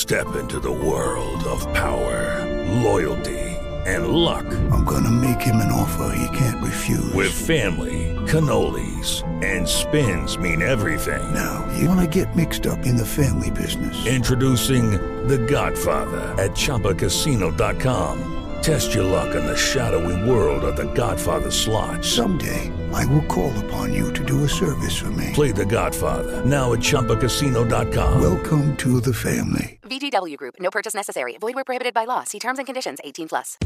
Step into the world of power, loyalty, and luck. I'm gonna make him an offer he can't refuse. With family, cannolis, and spins mean everything. Now, you wanna get mixed up in the family business. Introducing The Godfather at ChumbaCasino.com. Test your luck in the shadowy world of The Godfather slot. Someday, I will call upon you to do a service for me. Play The Godfather now at ChumbaCasino.com. Welcome to the family. VGW Group. No purchase necessary. Void where prohibited by law. See terms and conditions. 18+.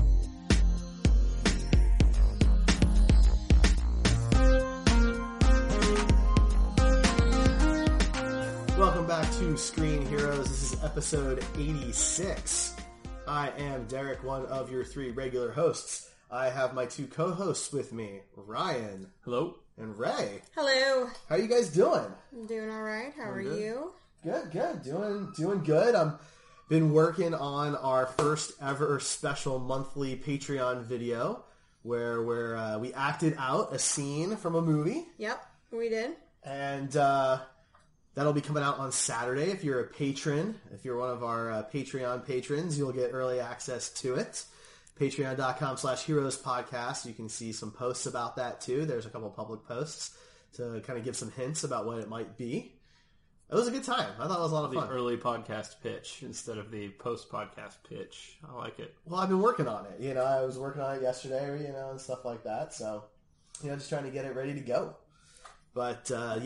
Welcome back to Screen Heroes. This is episode 86. I am Derek, one of your three regular hosts. I have my two co-hosts with me, Ryan. Hello. And Ray. Hello. How are you guys doing? I'm doing all right. How are you? Good. Doing good. I've been working on our first ever special monthly Patreon video where we acted out a scene from a movie. Yep, we did. And that'll be coming out on Saturday. If you're a patron, if you're one of our Patreon patrons, you'll get early access to it. Patreon.com/heroespodcast. You can see some posts about that too. There's a couple public posts to kind of give some hints about what it might be. It was a good time. I thought it was a lot of fun. The early podcast pitch instead of the post-podcast pitch. I like it. Well, I've been working on it. I was working on it yesterday, and stuff like that. So, just trying to get it ready to go. But, so,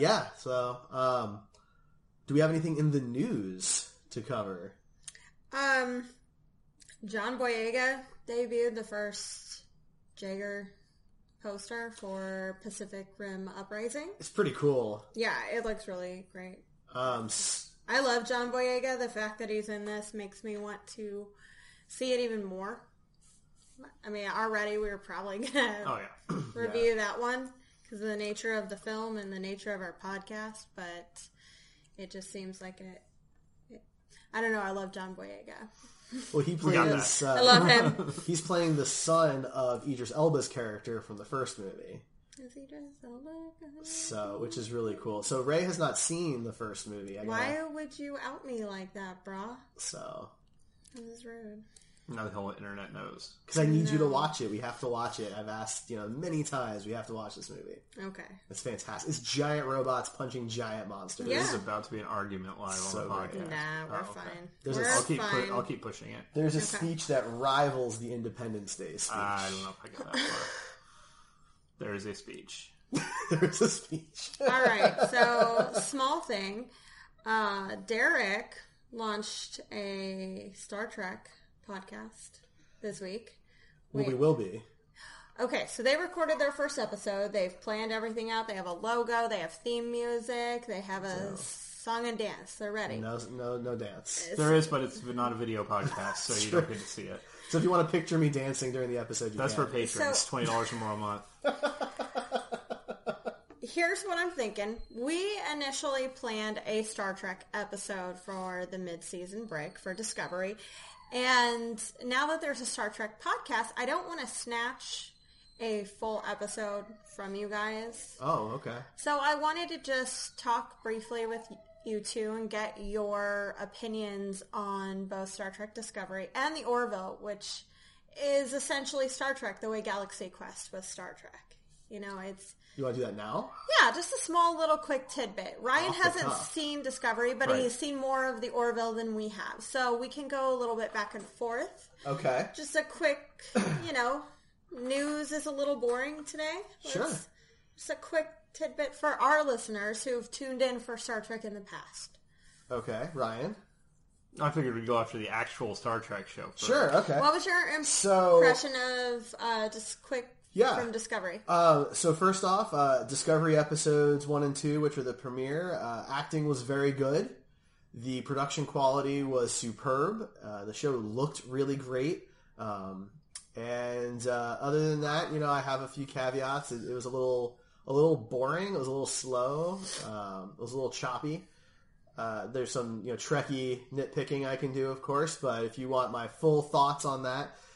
do we have anything in the news to cover? John Boyega debuted the first Jaeger poster for Pacific Rim Uprising. It's pretty cool. Yeah, it looks really great. I love John Boyega. The fact that he's in this makes me want to see it even more. I mean, already we were probably going to review that one because of the nature of the film and the nature of our podcast, but it just seems like it I don't know. I love John Boyega. Well, he plays. I love him. He's playing the son of Idris Elba's character from the first movie. Is Idris Elba? So, which is really cool. So, Ray has not seen the first movie. Why would you out me like that, brah? So, this is rude. Now the whole internet knows. Because I need you to watch it. We have to watch it. I've asked, many times. We have to watch this movie. Okay. It's fantastic. It's giant robots punching giant monsters. Yeah. This is about to be an argument live on the podcast. Nah, we're fine. I'll keep pushing it. There's a speech that rivals the Independence Day speech. I don't know if I get that far. There is a speech. There's a speech. All right. So, small thing. Derek launched a Star Trek podcast this week. Well, we will be. Okay, so they recorded their first episode. They've planned everything out. They have a logo. They have theme music. They have a song and dance. They're ready. No dance. There is, but it's not a video podcast, so you don't get to see it. So if you want to picture me dancing during the episode, that's for patrons. $20 or more a month. Here's what I'm thinking. We initially planned a Star Trek episode for the mid-season break for Discovery. And now that there's a Star Trek podcast, I don't want to snatch a full episode from you guys. Oh, okay. So I wanted to just talk briefly with you two and get your opinions on both Star Trek Discovery and the Orville, which is essentially Star Trek the way Galaxy Quest was Star Trek. It's... You want to do that now? Yeah, just a small little quick tidbit. Ryan hasn't seen Discovery, but he's seen more of the Orville than we have. So we can go a little bit back and forth. Okay. Just a quick, news is a little boring today. Sure. Just a quick tidbit for our listeners who've tuned in for Star Trek in the past. Okay, Ryan? I figured we'd go after the actual Star Trek show first. Sure, okay. What was your impression of just quick from Discovery? So first off, Discovery episodes 1 and 2, which were the premiere, acting was very good. The production quality was superb. The show looked really great. And other than that, I have a few caveats. It was a little boring. It was a little slow. It was a little choppy. There's some Trekkie nitpicking I can do, of course. But if you want my full thoughts on that,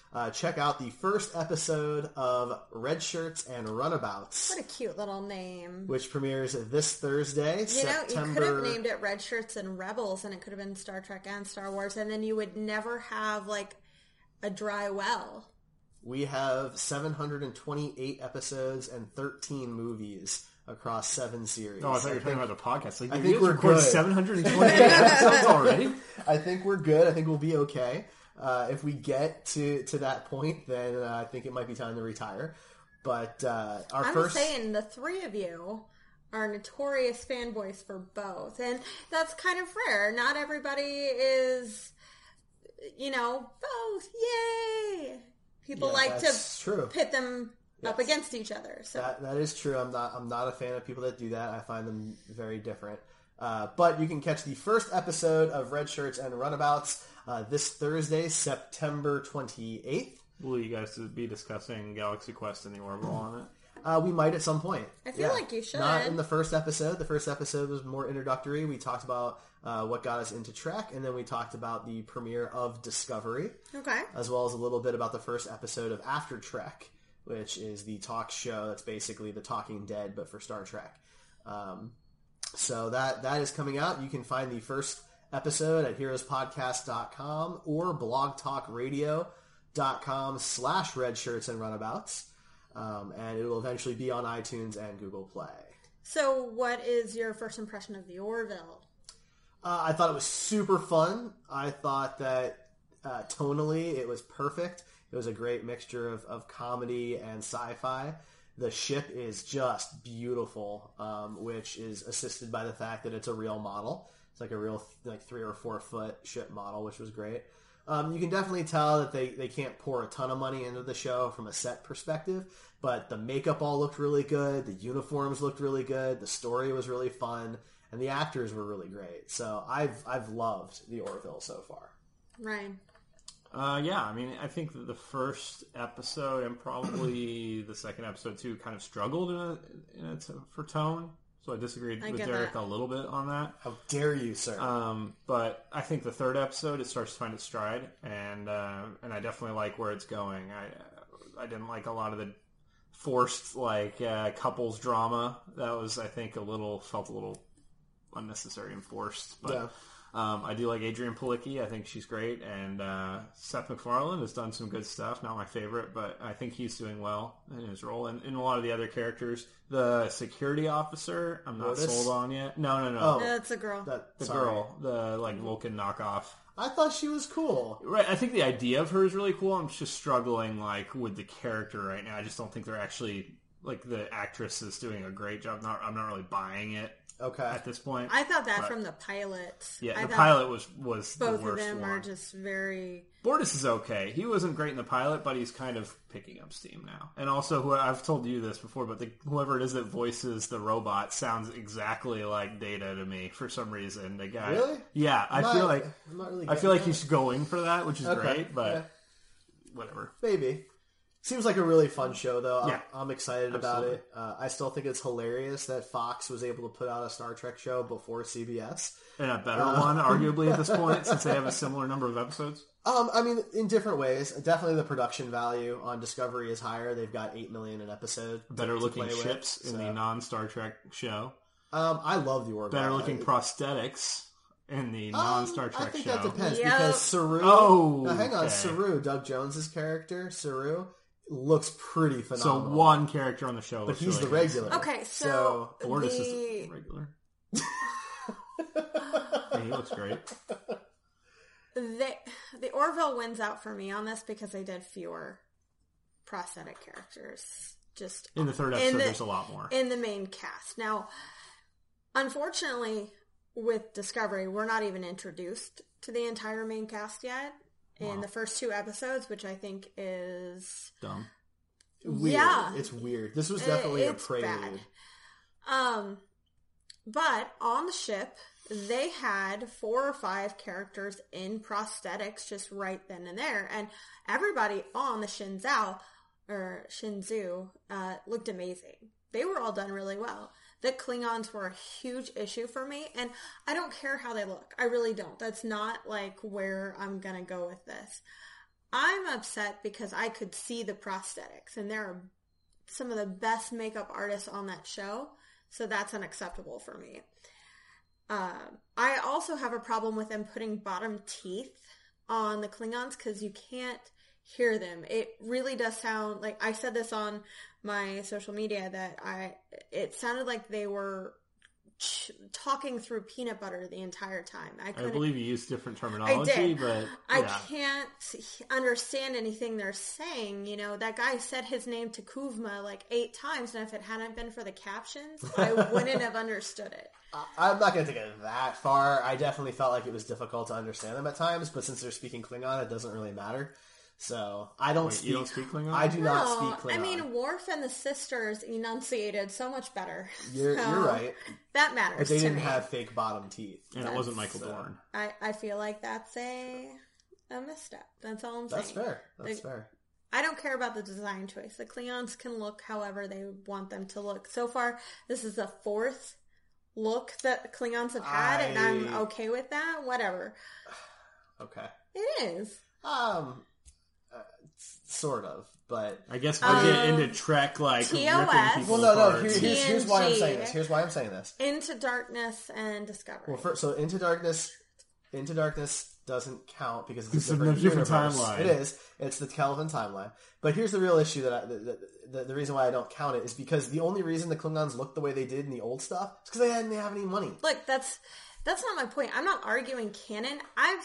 check out the first episode of Red Shirts and Runabouts. What a cute little name. Which premieres this Thursday, September... You could have named it Red Shirts and Rebels, and it could have been Star Trek and Star Wars, and then you would never have, like, a dry well. We have 728 episodes and 13 movies across 7 series. Oh, I thought you were talking about the podcast. Like, I think we're good. 728 episodes already? I think we're good. I think we'll be okay. If we get to that point, then I think it might be time to retire. But I'm saying the three of you are notorious fanboys for both. And that's kind of rare. Not everybody is, both. Yay! People like to pit them up against each other. So that is true. I'm not a fan of people that do that. I find them very different. But you can catch the first episode of Red Shirts and Runabouts this Thursday, September 28th. Will you guys be discussing Galaxy Quest and the Orville on it? We might at some point. I feel like you should. Not in the first episode. The first episode was more introductory. We talked about what got us into Trek, and then we talked about the premiere of Discovery. Okay. As well as a little bit about the first episode of After Trek, which is the talk show that's basically the Talking Dead, but for Star Trek. So that is coming out. You can find the first episode at heroespodcast.com or blogtalkradio.com/redshirts and runabouts. And it will eventually be on iTunes and Google Play. So what is your first impression of the Orville? I thought it was super fun. I thought that tonally it was perfect. It was a great mixture of comedy and sci-fi. The ship is just beautiful, which is assisted by the fact that it's a real model. It's like a real 3 or 4 foot ship model, which was great. You can definitely tell that they can't pour a ton of money into the show from a set perspective, but the makeup all looked really good, the uniforms looked really good, the story was really fun, and the actors were really great. So I've loved the Orville so far. Ryan? Yeah, I mean, I think that the first episode and probably the second episode too kind of struggled for tone. So I disagreed with Derek a little bit on that. How dare you, sir? But I think the third episode, it starts to find its stride, and I definitely like where it's going. I didn't like a lot of the forced couples drama. That was, I think, felt a little unnecessary and forced. But yeah. I do like Adrienne Palicki. I think she's great, and Seth MacFarlane has done some good stuff. Not my favorite, but I think he's doing well in his role. And in a lot of the other characters, the security officer, I'm not sold on yet. No. Oh, that's a girl. Girl, the Vulcan knockoff. I thought she was cool. Right, I think the idea of her is really cool. I'm just struggling with the character right now. I just don't think they're actually the actress is doing a great job. I'm not really buying it. Okay. At this point, I thought that from the pilot. Yeah, the pilot was both the worst of them one. Are just very. Bortus is okay. He wasn't great in the pilot, but he's kind of picking up steam now. And also, I've told you this before, but whoever it is that voices the robot sounds exactly like Data to me for some reason. The guy, really? Yeah, I feel like he's going for that, which is okay. great, but whatever. Maybe. Seems like a really fun show, though. Yeah, I'm excited about it. I still think it's hilarious that Fox was able to put out a Star Trek show before CBS. And a better one, arguably, at this point, since they have a similar number of episodes. I mean, in different ways. Definitely the production value on Discovery is higher. They've got $8 million an episode. Better looking ships in the non-Star Trek show. I love the Orville. Better looking prosthetics in the non-Star Trek show. I think that depends, because Saru... hang on. Saru, Doug Jones's character, Saru... looks pretty phenomenal. So one character on the show, but he's the regular. Okay, so Bortus is the regular. Yeah, he looks great. The Orville wins out for me on this because they did fewer prosthetic characters. Just in the third episode, there's a lot more in the main cast. Now, unfortunately, with Discovery, we're not even introduced to the entire main cast yet. In the first 2 episodes, which I think is... dumb. Weird. Yeah. It's weird. This was definitely a prelude. Bad. But on the ship, they had 4 or 5 characters in prosthetics just right then and there. And everybody on the Shenzhou looked amazing. They were all done really well. The Klingons were a huge issue for me, and I don't care how they look. I really don't. That's not where I'm going to go with this. I'm upset because I could see the prosthetics, and there are some of the best makeup artists on that show, so that's unacceptable for me. I also have a problem with them putting bottom teeth on the Klingons because you can't hear them. It really does sound like, I said this on my social media, that it sounded like they were talking through peanut butter the entire time. I believe you used different terminology, but I can't understand anything they're saying. You know, that guy said his name to Kuvma like 8 times, and if it hadn't been for the captions, I wouldn't have understood it. I'm not going to take it that far. I definitely felt like it was difficult to understand them at times, but since they're speaking Klingon, it doesn't really matter. So I don't speak. You don't speak Klingon? I do not speak Klingon. I mean, Worf and the sisters enunciated so much better. You're right. That matters. But they didn't have fake bottom teeth, and it wasn't Michael Dorn. I feel like that's a misstep. That's all I'm saying. That's fair. That's fair. I don't care about the design choice. The Klingons can look however they want them to look. So far, this is the 4th look that Klingons have had, and I'm okay with that. Whatever. Okay. It is. Sort of, but I guess we'll get into Trek like TOS. ripping people apart. Here's why I'm saying this. Here's why I'm saying this. Into Darkness and Discovery. Well, Into Darkness doesn't count because it's a different timeline. It is. It's the Kelvin timeline. But here's the real issue the reason why I don't count it is because the only reason the Klingons looked the way they did in the old stuff is because they didn't have any money. Look, that's not my point. I'm not arguing canon.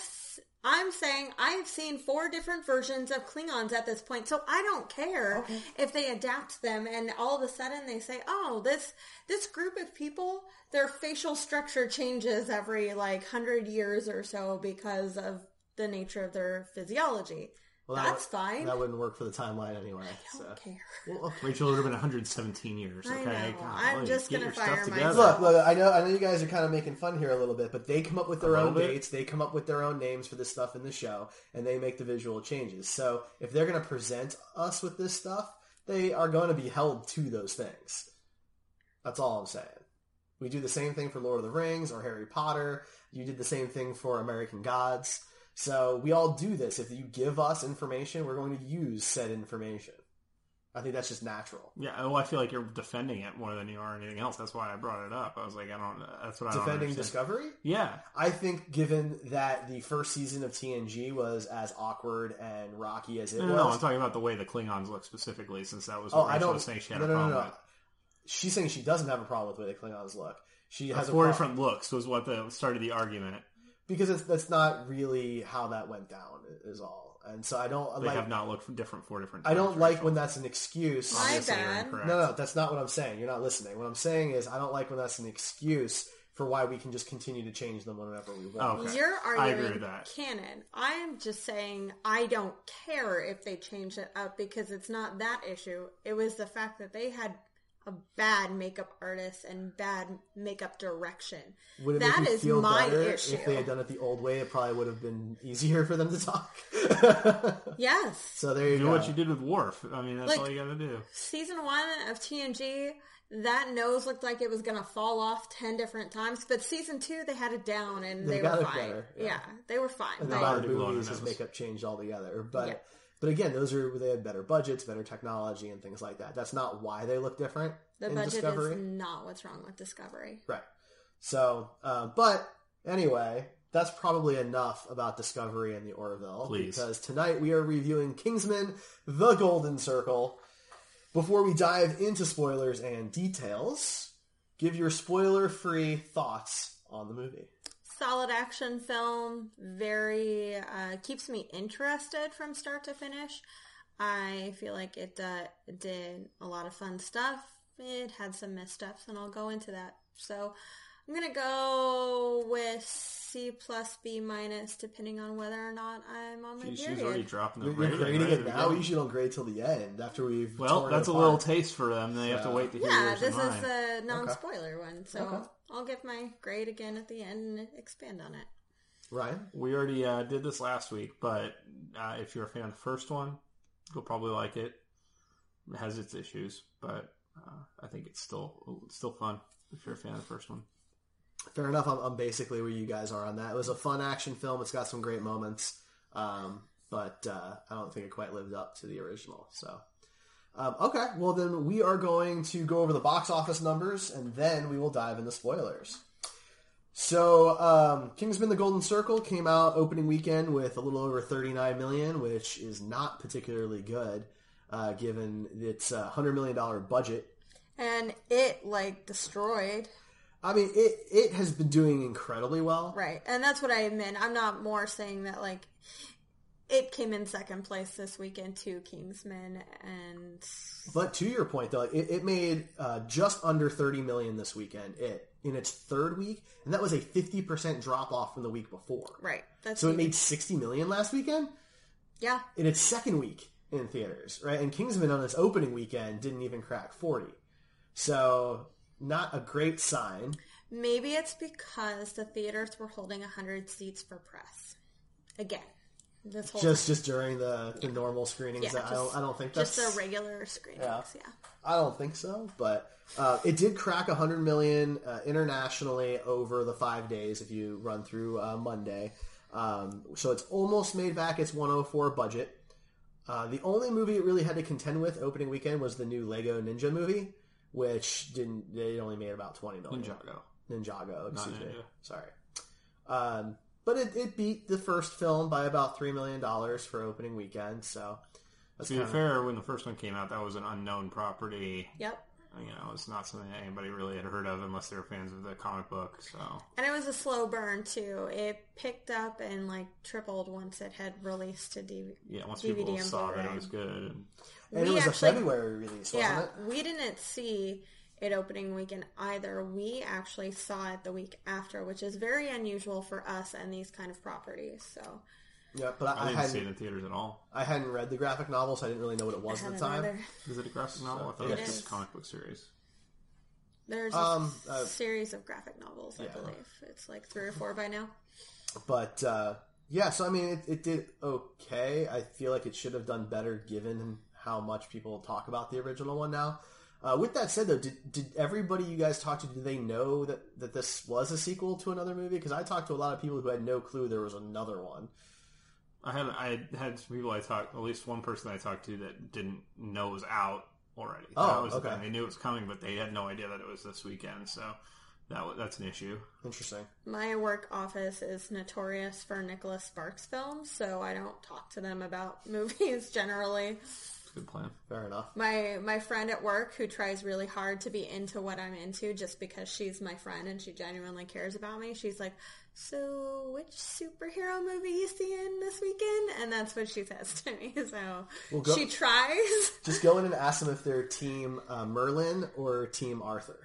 I'm saying I've seen 4 different versions of Klingons at this point, so I don't care if they adapt them and all of a sudden they say, oh, this group of people, their facial structure changes every 100 years or so because of the nature of their physiology. Well, that's fine. That wouldn't work for the timeline anyway. I don't care. Well, Rachel, it would have been 117 years. Okay, I know. I'm just going to fire Look, myself. I know you guys are kind of making fun here a little bit, but they come up with their own dates. They come up with their own names for this stuff in the show, and they make the visual changes. So if they're going to present us with this stuff, they are going to be held to those things. That's all I'm saying. We do the same thing for Lord of the Rings or Harry Potter. You did the same thing for American Gods. So we all do this. If you give us information, we're going to use said information. I think that's just natural. Yeah, well, I feel like you're defending it more than you are anything else. That's why I brought it up. I was like, that's what I don't Defending understand. Discovery? Yeah. I think given that the first season of TNG was as awkward and rocky as it was. No, I'm talking about the way the Klingons look specifically, since that was what Rachel was saying she had a problem with. She's saying she doesn't have a problem with the way the Klingons look. She has 4 different looks was what started the argument. Because that's not really how that went down, is all. And so I don't... They have not looked different 4 different times. I don't like when that's an excuse. My bad. No, that's not what I'm saying. You're not listening. What I'm saying is I don't like when that's an excuse for why we can just continue to change them whenever we want. Okay. You're arguing canon. I'm just saying I don't care if they change it up because it's not that issue. It was the fact that they had a bad makeup artist and bad makeup direction. Would it that make you is feel my better issue. If they had done it the old way, it probably would have been easier for them to talk. Yes. So there you go. Do what you did with Worf. I mean, that's all you got to do. Season 1 of TNG, that nose looked like it was going to fall off 10 different times, but season 2 they had it down and they were fine. Better, yeah, they were fine. And the movies, his makeup changed altogether, but. But again, they had better budgets, better technology, and things like that. That's not why they look different in Discovery. The budget is not what's wrong with Discovery. Right. So, but anyway, that's probably enough about Discovery and the Orville. Please. Because tonight we are reviewing Kingsman: The Golden Circle. Before we dive into spoilers and details, give your spoiler-free thoughts on the movie. Solid action film, very keeps me interested from start to finish. I feel like it did a lot of fun stuff. It had some missteps, and I'll go into that. So I'm gonna go with C plus B minus, depending on whether or not I'm on my period. She's already dropping the rating. You're grading it now. We usually don't grade till the end after we've. Well, that's a little taste for them. They have to wait to hear yours and mine. Yeah, this is a non-spoiler one, so I'll give my grade again at the end and expand on it. Ryan? We already did this last week, but if you're a fan of the first one, you'll probably like it. It has its issues, but I think it's still fun if you're a fan of the first one. Fair enough. I'm basically where you guys are on that. It was a fun action film. It's got some great moments. But but I don't think it quite lived up to the original. So, okay, well then we are going to go over the box office numbers, and then we will dive into spoilers. So, Kingsman: The Golden Circle came out opening weekend with a little over $39 million, which is not particularly good, given its $100 million budget. And it, destroyed. I mean, it has been doing incredibly well. Right, and that's what I meant. I'm not more saying that, it came in second place this weekend to Kingsman, and... But to your point, though, it made just under $30 million this weekend, in its third week, and that was a 50% drop-off from the week before. Right. So it made $60 million last weekend? Yeah. In its second week in theaters, right? And Kingsman on its opening weekend didn't even crack 40. So, not a great sign. Maybe it's because the theaters were holding 100 seats for press. Again. This whole just during the normal screenings. Yeah, I don't think that's... Just the regular screenings, yeah. I don't think so, but it did crack 100 million internationally over the 5 days if you run through Monday. So it's almost made back its 104 budget. The only movie it really had to contend with opening weekend was the new Lego Ninja movie, which it only made about 20 million. Ninjago, excuse me. Sorry. But it beat the first film by about $3 million for opening weekend, so... To be fair, when the first one came out, that was an unknown property. Yep. It's not something that anybody really had heard of unless they were fans of the comic book, so... And it was a slow burn, too. It picked up and, tripled once it had released to DVD. Yeah, once people saw that it was good. And it was a February release, wasn't it? Yeah, we didn't see it opening weekend either. We actually saw it the week after, which is very unusual for us and these kind of properties, so... Yeah, but I didn't see it in theaters at all. I hadn't read the graphic novel, so I didn't really know what it was at the time. Either. Is it a graphic novel? I thought it was just a comic book series. There's a series of graphic novels, I believe. It's 3 or 4 by now. But, so I mean, it did okay. I feel like it should have done better given how much people talk about the original one now. With that said, though, did everybody you guys talked to, did they know that this was a sequel to another movie? Because I talked to a lot of people who had no clue there was another one. I had some people at least one person I talked to that didn't know it was out already. Oh, that was okay. The thing. They knew it was coming, but they had no idea that it was this weekend, so that's an issue. Interesting. My work office is notorious for Nicholas Sparks films, so I don't talk to them about movies generally. Good plan. Fair enough. My friend at work who tries really hard to be into what I'm into just because she's my friend and she genuinely cares about me, she's like, so which superhero movie you seeing this weekend? And that's what she says to me. So she tries. Just go in and ask them if they're Team Merlin or Team Arthur.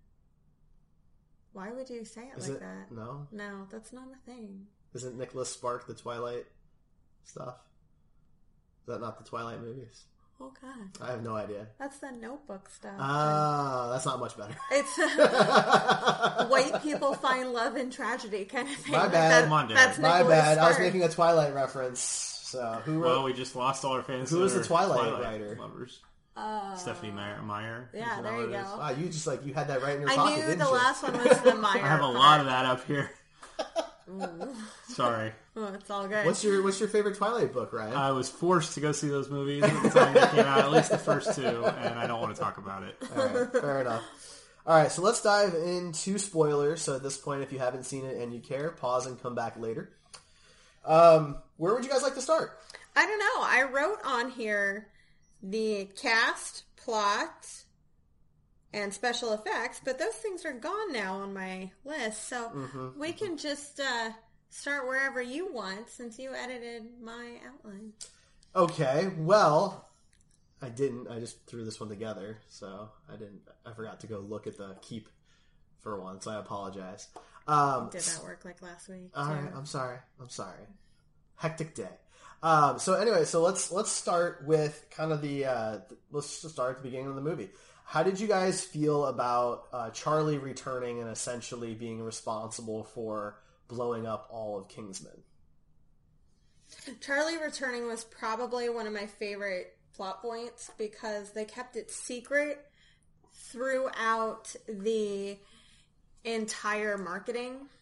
Why would you say it that? No? No, that's not a thing. Isn't Nicholas Spark the Twilight stuff? Is that not the Twilight movies? Oh, God. I have no idea. That's the Notebook stuff. That's not much better. It's white people find love in tragedy kind of thing. My bad. That's my bad. Spark. I was making a Twilight reference. So who wrote? Well, we just lost all our fans. Who was the Twilight writer? Lovers. Stephanie Meyer. Yeah, there you go. Wow, you just you had that right in your pocket. I knew the last one was the Meyer. I have a lot of that up here. Sorry. Oh, it's all good. What's your favorite Twilight book, Ryan? I was forced to go see those movies at the time they came out, at least the first 2, and I don't want to talk about it. All right, fair enough. All right, so let's dive into spoilers. So at this point, if you haven't seen it and you care, pause and come back later. Where would you guys like to start? I don't know. I wrote on here the cast, plot, and special effects, but those things are gone now on my list, so we can just start wherever you want since you edited my outline. Okay, well, I didn't. I just threw this one together, so I forgot to go look at the keep for once. I apologize. Did that work like last week? All right, I'm sorry. Hectic day. So anyway, so let's start with kind of let's just start at the beginning of the movie. How did you guys feel about Charlie returning and essentially being responsible for blowing up all of Kingsman? Charlie returning was probably one of my favorite plot points because they kept it secret throughout the entire marketing.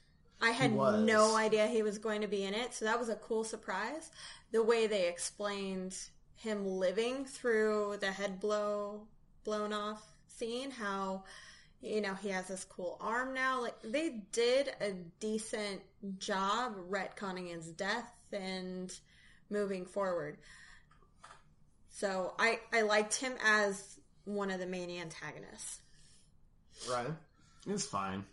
I had no idea he was going to be in it, so that was a cool surprise. The way they explained him living through the head blown off scene, how, you know, he has this cool arm now. Like, they did a decent job retconning his death and moving forward. So I liked him as one of the main antagonists. Ryan? It's fine.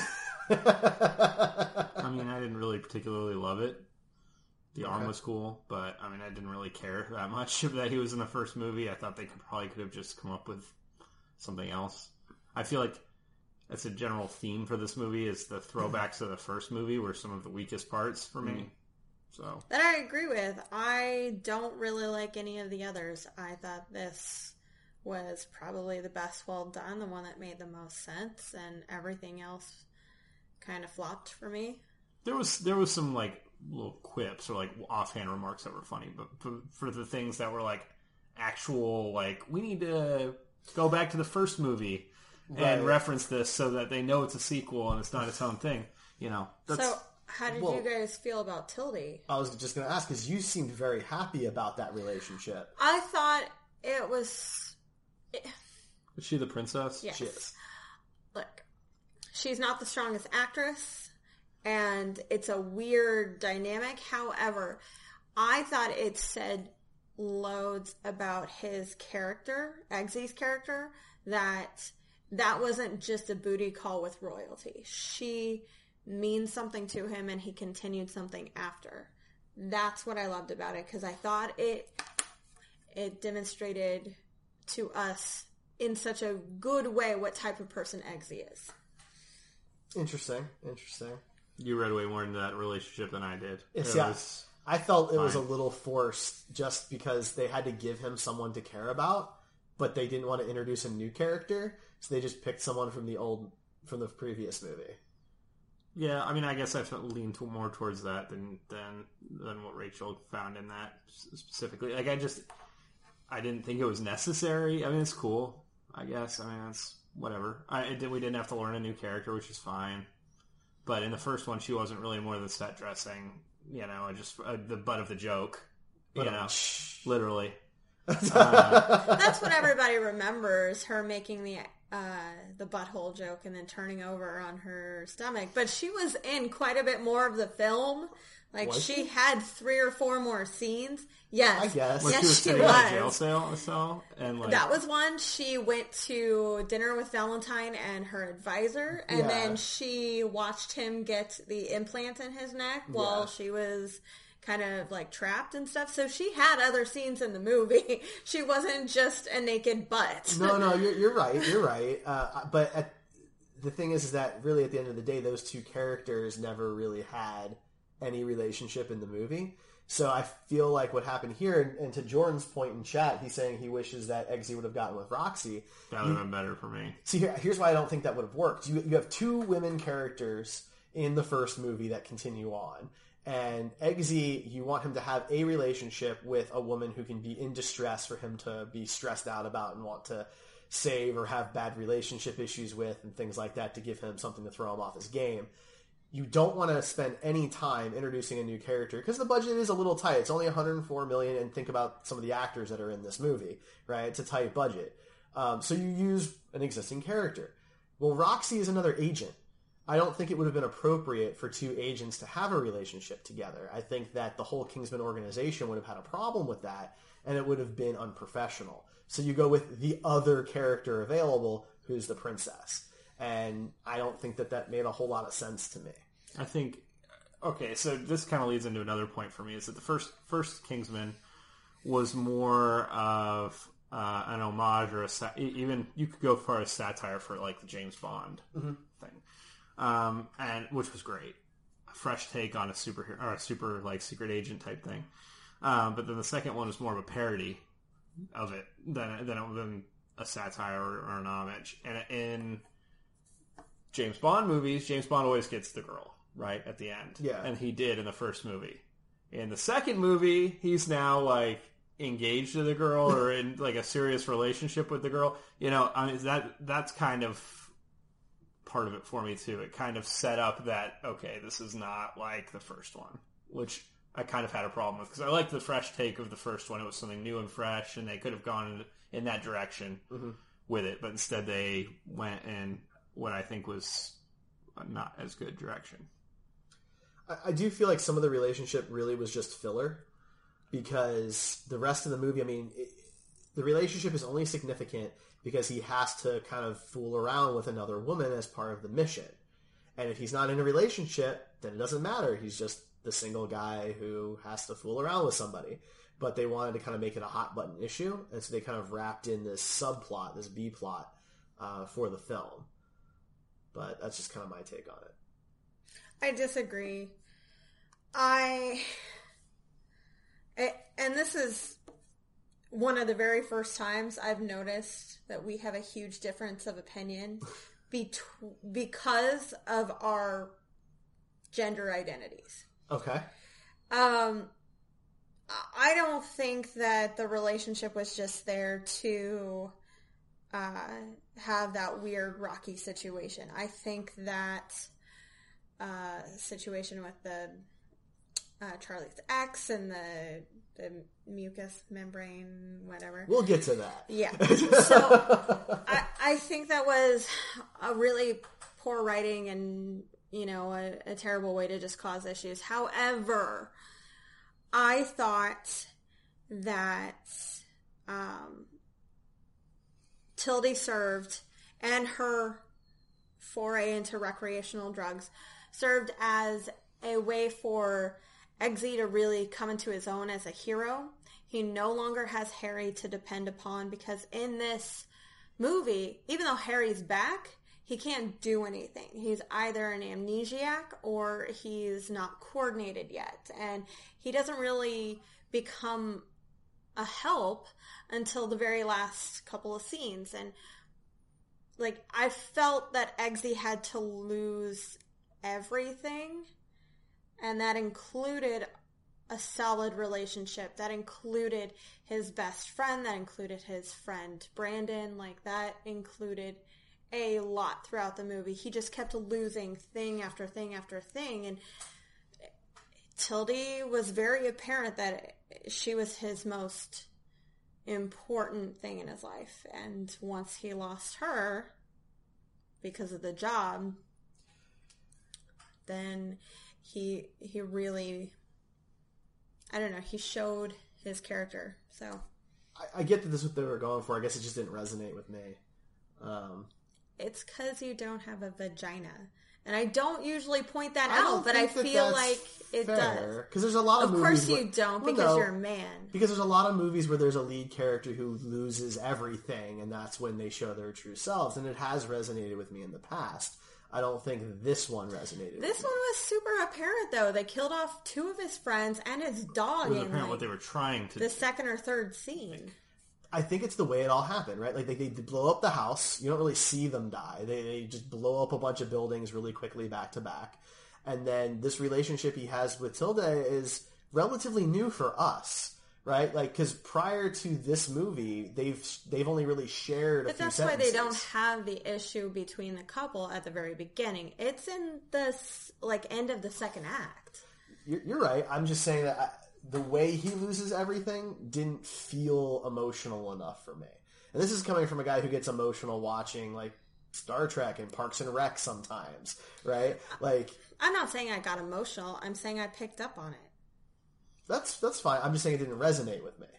I mean, I didn't really particularly love it. The arm was cool, but I mean, I didn't really care that much that he was in the first movie. I thought they could have just come up with something else. I feel like that's a general theme for this movie, is the throwbacks to the first movie were some of the weakest parts for me. So that I agree with. I don't really like any of the others. I thought this was probably the best well done, the one that made the most sense, and everything else kind of flopped for me. There was some like little quips or like offhand remarks that were funny, but for the things that were like actual, like, we need to go back to the first movie and reference this so that they know it's a sequel and it's not its own thing, you know. So how did you guys feel about Tildy? I was just going to ask, because you seemed very happy about that relationship. I thought it was... Is she the princess? Yes. She is. Look, she's not the strongest actress, and it's a weird dynamic. However, I thought it said loads about his character, Eggsy's character, that wasn't just a booty call with royalty. She means something to him, and he continued something after. That's what I loved about it, because I thought it demonstrated to us in such a good way what type of person Eggsy is. Interesting. You read way more into that relationship than I did. I felt it was a little forced just because they had to give him someone to care about, but they didn't want to introduce a new character, so they just picked someone from the previous movie. Yeah, I mean, I guess I leaned more towards that than what Rachel found in that specifically. Like, I didn't think it was necessary. I mean, it's cool, I guess. I mean, that's whatever. We didn't have to learn a new character, which is fine. But in the first one, she wasn't really more than set dressing, you know, just the butt of the joke, you know, literally. That's what everybody remembers, her making the butthole joke and then turning over on her stomach. But she was in quite a bit more of the film. Like, she had 3 or 4 more scenes. Yes. I guess. Yes, she was. In a jail cell, and like... That was one. She went to dinner with Valentine and her advisor, and then she watched him get the implant in his neck while she was kind of like trapped and stuff. So she had other scenes in the movie. She wasn't just a naked butt. No, you're right. But the thing is that really at the end of the day, those two characters never really had any relationship in the movie. So I feel like what happened here, and to Jordan's point in chat, he's saying he wishes that Eggsy would have gotten with Roxy. That would have been better for me. See, here's why I don't think that would have worked. You have 2 women characters in the first movie that continue on. And Eggsy, you want him to have a relationship with a woman who can be in distress for him to be stressed out about and want to save or have bad relationship issues with and things like that to give him something to throw him off his game. You don't want to spend any time introducing a new character because the budget is a little tight. It's only $104 million, and think about some of the actors that are in this movie, right? It's a tight budget. So you use an existing character. Well, Roxy is another agent. I don't think it would have been appropriate for 2 agents to have a relationship together. I think that the whole Kingsman organization would have had a problem with that, and it would have been unprofessional. So you go with the other character available, who's the princess. And I don't think that made a whole lot of sense to me. I think, okay, so this kind of leads into another point for me, is that the first Kingsman was more of an homage, or even you could go as far as satire for like the James Bond thing, and which was great, a fresh take on a superhero or a super like secret agent type thing. But then the second one was more of a parody of it than a satire or an homage. And in James Bond movies, James Bond always gets the girl, right, at the end. Yeah. And he did in the first movie. In the second movie, he's now, like, engaged to the girl or in, like, a serious relationship with the girl. You know, I mean, that's kind of part of it for me too. It kind of set up that, okay, this is not like the first one, which I kind of had a problem with, because I liked the fresh take of the first one. It was something new and fresh, and they could have gone in that direction with it, but instead they went in what I think was not as good direction. I do feel like some of the relationship really was just filler, because the rest of the movie, I mean, the relationship is only significant because he has to kind of fool around with another woman as part of the mission. And if he's not in a relationship, then it doesn't matter. He's just the single guy who has to fool around with somebody. But they wanted to kind of make it a hot button issue, and so they kind of wrapped in this subplot, this B plot, for the film. But that's just kind of my take on it. I disagree. And this is one of the very first times I've noticed that we have a huge difference of opinion because of our gender identities. Okay. I don't think that the relationship was just there to have that weird rocky situation. I think that situation with the Charlie's ex and the mucous membrane, whatever. We'll get to that. Yeah. So I think that was a really poor writing and, a terrible way to just cause issues. However, I thought that Tildy served, and her foray into recreational drugs served as a way for Eggsy to really come into his own as a hero. He no longer has Harry to depend upon, because in this movie, even though Harry's back, he can't do anything. He's either an amnesiac or he's not coordinated yet. And he doesn't really become a help until the very last couple of scenes. And I felt that Eggsy had to lose everything, and that included a solid relationship. That included his best friend. That included his friend Brandon. That included a lot throughout the movie. He just kept losing thing after thing after thing, and Tildy was very apparent that she was his most important thing in his life. And once he lost her because of the job, then he really, I don't know, he showed his character. So I get that this is what they were going for. I guess it just didn't resonate with me. It's because you don't have a vagina. And I don't usually point that out, but I feel like it does. Because there's a lot of movies... Of course you don't, because you're a man. Because there's a lot of movies where there's a lead character who loses everything, and that's when they show their true selves. And it has resonated with me in the past. I don't think this one resonated. This one was super apparent, though. They killed off 2 of his friends and his dog. It was apparent what they were trying to do. The second or third scene. I think it's the way it all happened, right? They blow up the house. You don't really see them die. They just blow up a bunch of buildings really quickly back to back. And then this relationship he has with Tilda is relatively new for us, right? Because prior to this movie, they've only really shared a few sentences. But that's why they don't have the issue between the couple at the very beginning. It's in the end of the second act. You're right. I'm just saying that the way he loses everything didn't feel emotional enough for me. And this is coming from a guy who gets emotional watching Star Trek and Parks and Rec sometimes, right? I'm not saying I got emotional. I'm saying I picked up on it. That's fine. I'm just saying it didn't resonate with me.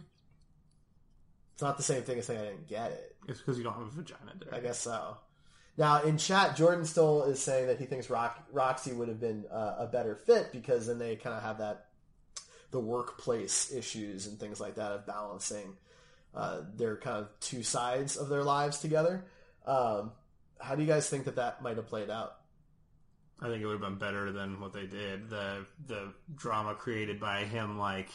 It's not the same thing as saying I didn't get it. It's because you don't have a vagina, Derek. I guess so. Now, in chat, Jordan still is saying that he thinks Roxy would have been a better fit, because then they kind of have the workplace issues and things like that of balancing their kind of 2 sides of their lives together. How do you guys think that might have played out? I think it would have been better than what they did. The drama created by him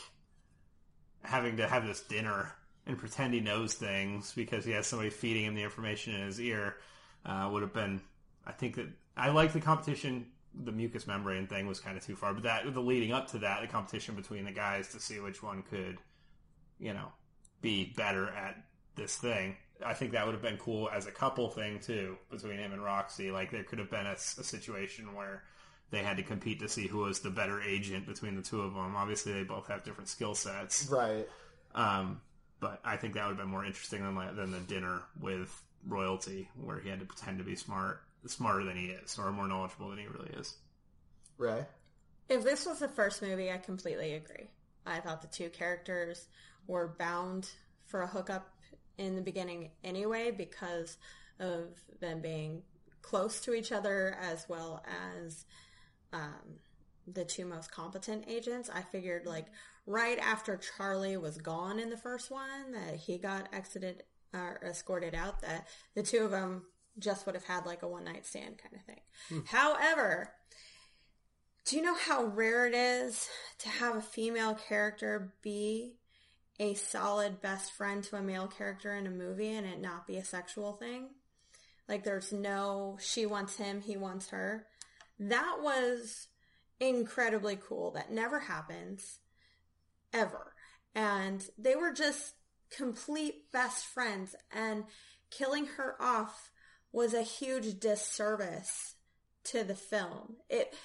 having to have this dinner and pretend he knows things because he has somebody feeding him the information in his ear would have been... I think that... I like the competition. The mucous membrane thing was kind of too far, but the leading up to that, the competition between the guys to see which one could, be better at this thing, I think that would have been cool as a couple thing, too, between him and Roxy. Like, there could have been a situation where they had to compete to see who was the better agent between the two of them. Obviously, they both have different skill sets. Right. But I think that would have been more interesting than the dinner with royalty, where he had to pretend to be smarter than he is, or more knowledgeable than he really is. Right. If this was the first movie, I completely agree. I thought the two characters were bound for a hookup in the beginning anyway, because of them being close to each other, as well as the two most competent agents. I figured, like, right after Charlie was gone in the first one, that he got escorted out, that the two of them just would have had, like, a one-night stand kind of thing. However, do you know how rare it is to have a female character be a solid best friend to a male character in a movie and it not be a sexual thing? Like, there's no, she wants him, he wants her. That was incredibly cool. That never happens, ever. And they were just complete best friends, and killing her off was a huge disservice to the film.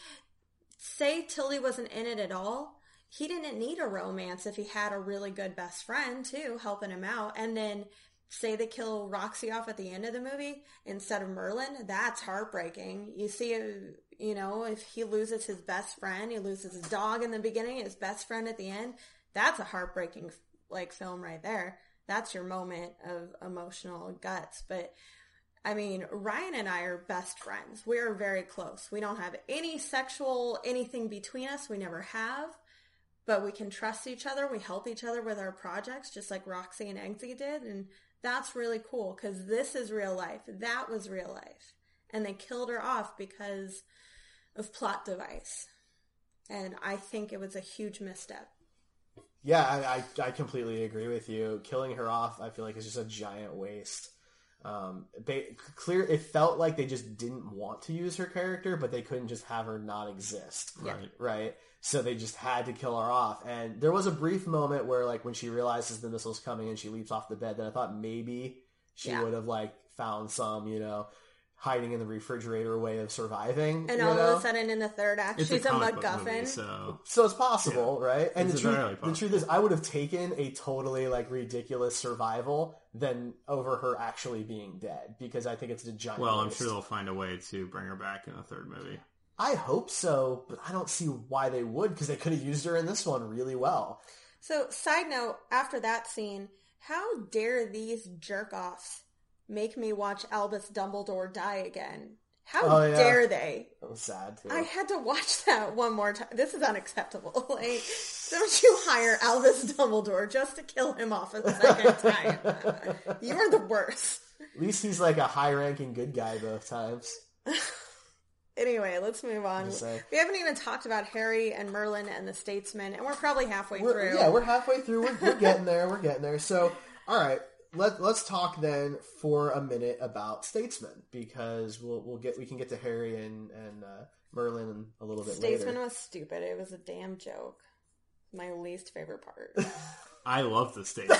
Say Tilly wasn't in it at all, he didn't need a romance if he had a really good best friend, too, helping him out. And then say they kill Roxy off at the end of the movie instead of Merlin, that's heartbreaking. You see, if he loses his best friend, he loses his dog in the beginning, his best friend at the end, that's a heartbreaking, like, film right there. That's your moment of emotional guts. But, I mean, Ryan and I are best friends. We're very close. We don't have any sexual anything between us. We never have. But we can trust each other. We help each other with our projects, just like Roxy and Eggsy did. And that's really cool, because this is real life. That was real life. And they killed her off because of plot device. And I think it was a huge misstep. Yeah, I completely agree with you. Killing her off, I feel like, is just a giant waste. It felt like they just didn't want to use her character, but they couldn't just have her not exist. Right. So they just had to kill her off. And there was a brief moment where, like, when she realizes the missile's coming and she leaps off the bed, that I thought maybe she would have, like, found some, hiding in the refrigerator way of surviving. And all of a sudden in the third act, she's a MacGuffin. So it's possible, right? And the truth is, I would have taken a totally, like, ridiculous survival than over her actually being dead, because I think it's a giant waste. I'm sure they'll find a way to bring her back in the third movie. I hope so, but I don't see why they would, because they could have used her in this one really well. So, side note, after that scene, how dare these jerk-offs make me watch Albus Dumbledore die again? How dare they? That was sad, too. I had to watch that one more time. This is unacceptable. Like, don't you hire Albus Dumbledore just to kill him off a second time. You are the worst. At least he's like a high-ranking good guy both times. Anyway, let's move on. We haven't even talked about Harry and Merlin and the Statesman, and we're probably halfway through. Yeah, we're halfway through. We're getting there. We're getting there. So, all right. Let's talk then for a minute about Statesman, because we can get to Harry and Merlin a little bit later. Statesman was stupid. It was a damn joke. My least favorite part. I love the Statesman.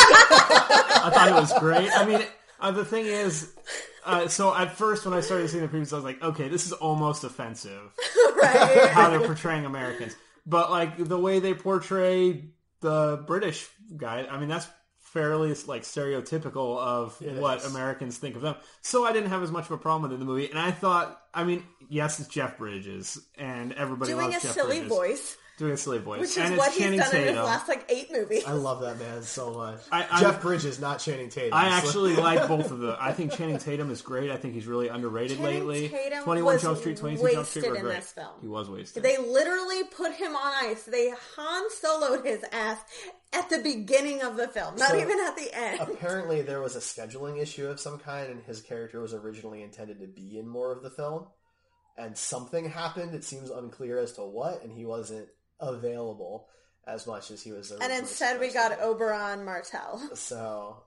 I thought it was great. I mean, the thing is, so at first when I started seeing the previews, I was like, okay, this is almost offensive. Right. How they're portraying Americans. But, like, the way they portray the British guy, I mean, that's fairly, like, stereotypical of what Americans think of them. So I didn't have as much of a problem with it in the movie. And I thought, I mean, yes, it's Jeff Bridges, and everybody loves Jeff Bridges. Doing a silly voice. Which is what he's done in his last, like, 8 movies. I love that man so much. Jeff Bridges, not Channing Tatum. I actually like both of them. I think Channing Tatum is great. I think he's really underrated lately. Tatum 21 Jump Street, 22 Jump Street were in great. This film. He was wasted. They literally put him on ice. They Han Solo'd his ass at the beginning of the film, not even at the end. Apparently there was a scheduling issue of some kind, and his character was originally intended to be in more of the film. And something happened. It seems unclear as to what, and he wasn't available as much as he was. And instead we got Oberon Martell. So,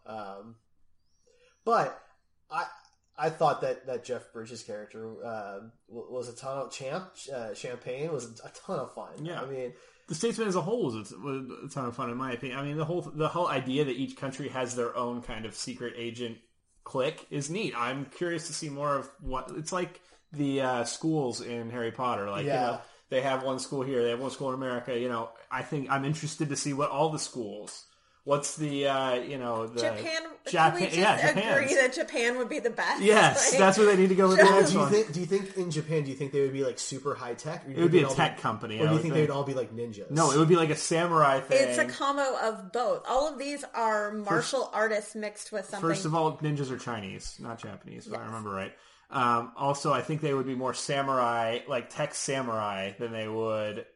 but I thought that Jeff Bridges' character was a ton of Champagne was a ton of fun. Yeah. I mean, The Statesman as a whole was a ton of fun, in my opinion. I mean, the whole idea that each country has their own kind of secret agent clique is neat. I'm curious to see more of what it's like. The schools in Harry Potter, like, you know, they have one school here, they have one school in America. You know, I think I'm interested to see what all the schools. What's the Japan? Japan? Can we just Japan. agree that Japan would be the best? Yes, like, that's where they need to go with the next one. Do you think in Japan? Do you think they would be like super high tech? It would be a tech company. Or do you think they would all be like ninjas? No, it would be like a samurai thing. It's a combo of both. All of these are martial artists mixed with something. First of all, ninjas are Chinese, not Japanese, if I remember right. Also, I think they would be more samurai, like tech samurai, than they would.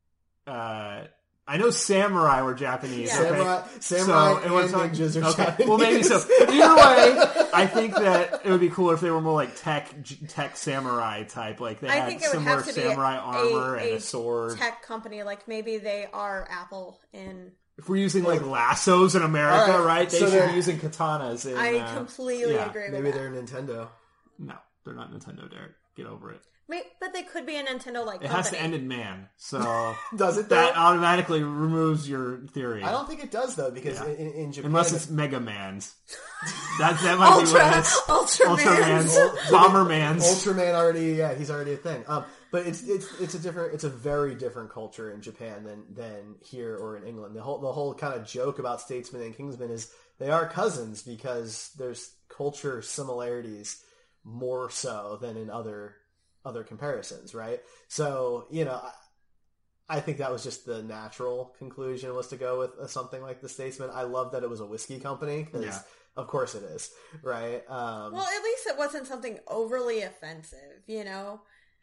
I know samurai were Japanese. Yeah. Okay? Samurai and ninjas are Japanese. Well, maybe so. Either way, I think that it would be cooler if they were more like tech samurai type. Like they had similar samurai armor and a sword. Tech company, like maybe they are Apple in. If we're using like lassos in America, right? They should be using katanas. I completely agree with that. Maybe they're Nintendo. No, they're not Nintendo, Derek. Get over it. But they could be a Nintendo like. It has to end in man, so does it? That automatically removes your theory. I don't think it does though, because in Japan, unless it's Mega Man's, that might be what it is. Ultraman's, Bomberman's. Ultraman already, he's already a thing. But it's a very different culture in Japan than here or in England. The whole kind of joke about Statesman and Kingsman is they are cousins because there's culture similarities more so than in other comparisons, right? So, you know, I think that was just the natural conclusion, was to go with something like The Statesman. I love that it was a whiskey company, because of course it is, right? Well, at least it wasn't something overly offensive, you know?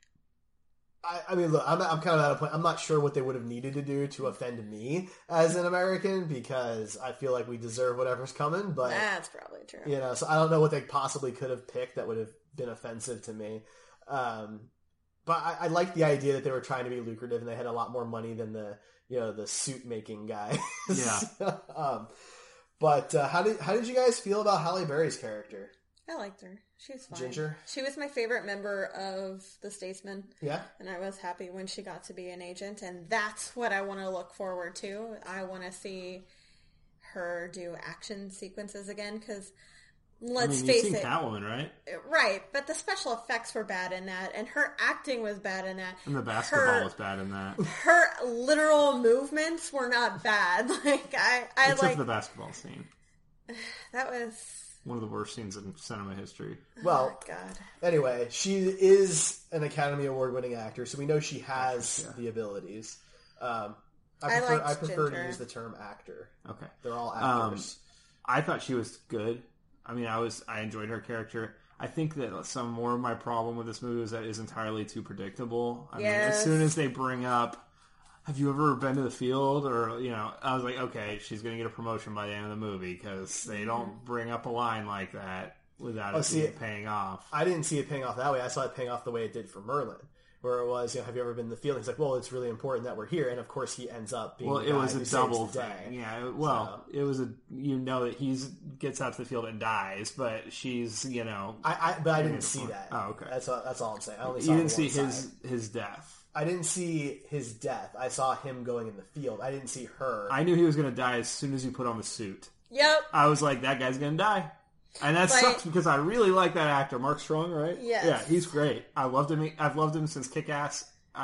I mean, look, I'm kind of at a point, I'm not sure what they would have needed to do to offend me as an American, because I feel like we deserve whatever's coming, but... That's probably true. You know, so I don't know what they possibly could have picked that would have been offensive to me. But I like the idea that they were trying to be lucrative and they had a lot more money than the suit making guy. Yeah. But how did you guys feel about Halle Berry's character? I liked her. She was fine. Ginger? She was my favorite member of the Statesman. Yeah. And I was happy when she got to be an agent, and that's what I want to look forward to. I want to see her do action sequences again, because let's face it. Catwoman, right? Right, but the special effects were bad in that, and her acting was bad in that. And the basketball was bad in that. Her literal movements were not bad. Like Except for the basketball scene. That was one of the worst scenes in cinema history. Well, oh, God. Anyway, she is an Academy Award winning actor, so we know she has the abilities. I prefer to use the term actor. Okay. They're all actors. I thought she was good. I mean, I enjoyed her character. I think that some more of my problem with this movie is that it's entirely too predictable. I mean, as soon as they bring up, have you ever been to the field? Or, you know, I was like, okay, she's going to get a promotion by the end of the movie, because they don't bring up a line like that without it paying off. I didn't see it paying off that way. I saw it paying off the way it did for Merlin, where it was, have you ever been in the field? He's like, well, it's really important that we're here. And of course he ends up being it was a double thing. Yeah. It was that he gets out to the field and dies, but she's, but I didn't see that. Oh, okay. That's all I'm saying. I only saw you didn't see his death. I didn't see his death. I saw him going in the field. I didn't see her. I knew he was going to die as soon as he put on the suit. Yep. I was like, that guy's going to die. And that sucks, because I really like that actor, Mark Strong, right? Yes. Yeah, he's great. I loved him. I've loved him since Kick-Ass.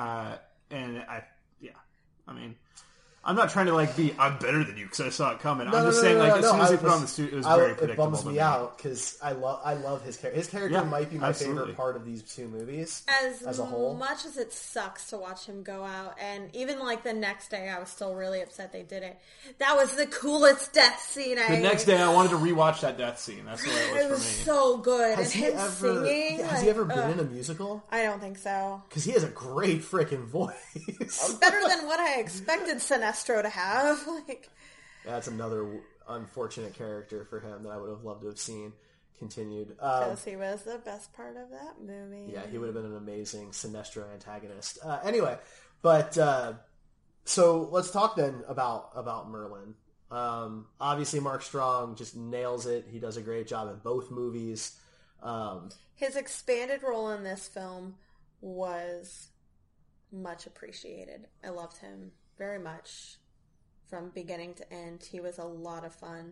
I'm not trying to be, I'm better than you because I saw it coming. I'm just saying, as soon as he put on the suit, it was very predictable. It bums me out because I love his character. His character might be my favorite part of these two movies as a whole. As much as it sucks to watch him go out, and even the next day, I was still really upset they did it. That was the coolest death scene. The next day, I wanted to rewatch that death scene. That's what it was for me. It was so good. Has he ever been in a musical? I don't think so. Because he has a great freaking voice. Better than what I expected Sinestro to have. That's another unfortunate character for him that I would have loved to have seen continued. Because he was the best part of that movie. Yeah, he would have been an amazing Sinestro antagonist. Anyway, but so let's talk then about Merlin. Obviously, Mark Strong just nails it. He does a great job in both movies. His expanded role in this film was much appreciated. I loved him very much from beginning to end. He was a lot of fun.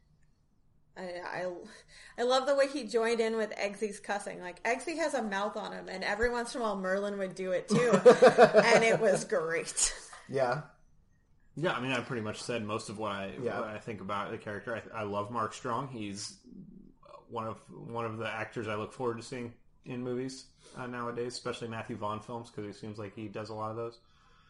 I love the way he joined in with Eggsy's cussing. Like, Eggsy has a mouth on him, and every once in a while Merlin would do it too. And it was great. Yeah. Yeah, I mean, I pretty much said most of what I think about the character. I love Mark Strong. He's one of the actors I look forward to seeing in movies nowadays, especially Matthew Vaughn films, because it seems like he does a lot of those.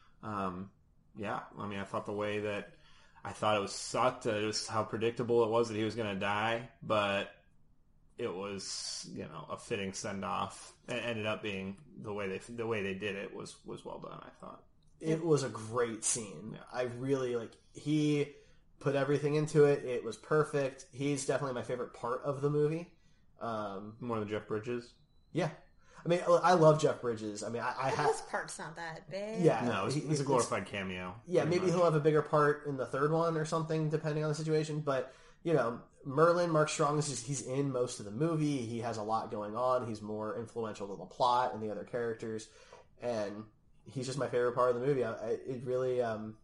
Yeah, I mean, I thought the way that I thought it was sucked. It was how predictable it was that he was going to die, but it was, a fitting send off. It ended up being the way they did it was well done, I thought. It was a great scene. Yeah. I really he put everything into it. It was perfect. He's definitely my favorite part of the movie. More than Jeff Bridges? Yeah. I mean, I love Jeff Bridges. I mean, his part's not that big. Yeah. No, he's a glorified cameo. Yeah, maybe he'll have a bigger part in the third one or something, depending on the situation. But, Merlin, Mark Strong, he's in most of the movie. He has a lot going on. He's more influential to the plot and the other characters. And he's just my favorite part of the movie. It really,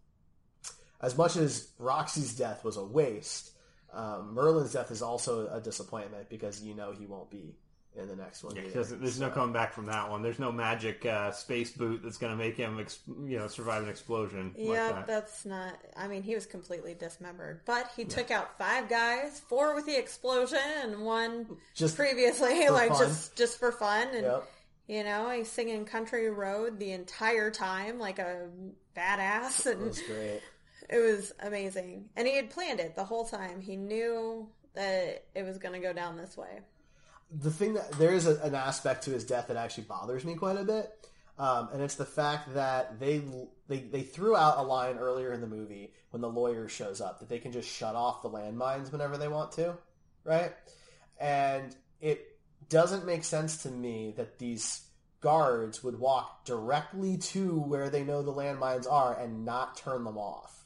as much as Roxy's death was a waste, Merlin's death is also a disappointment because he won't be in the next one. Yeah, there's no coming back from that one. There's no magic space boot that's going to make him, survive an explosion. Yeah, like that's not. I mean, he was completely dismembered, but he took out 5 guys, 4 with the explosion, and 1 just previously, just for fun. And he's singing "Country Road" the entire time, like a badass. And it was great. It was amazing, and he had planned it the whole time. He knew that it was going to go down this way. The thing that there is an aspect to his death that actually bothers me quite a bit, and it's the fact that they threw out a line earlier in the movie when the lawyer shows up that they can just shut off the landmines whenever they want to, right? And it doesn't make sense to me that these guards would walk directly to where they know the landmines are and not turn them off.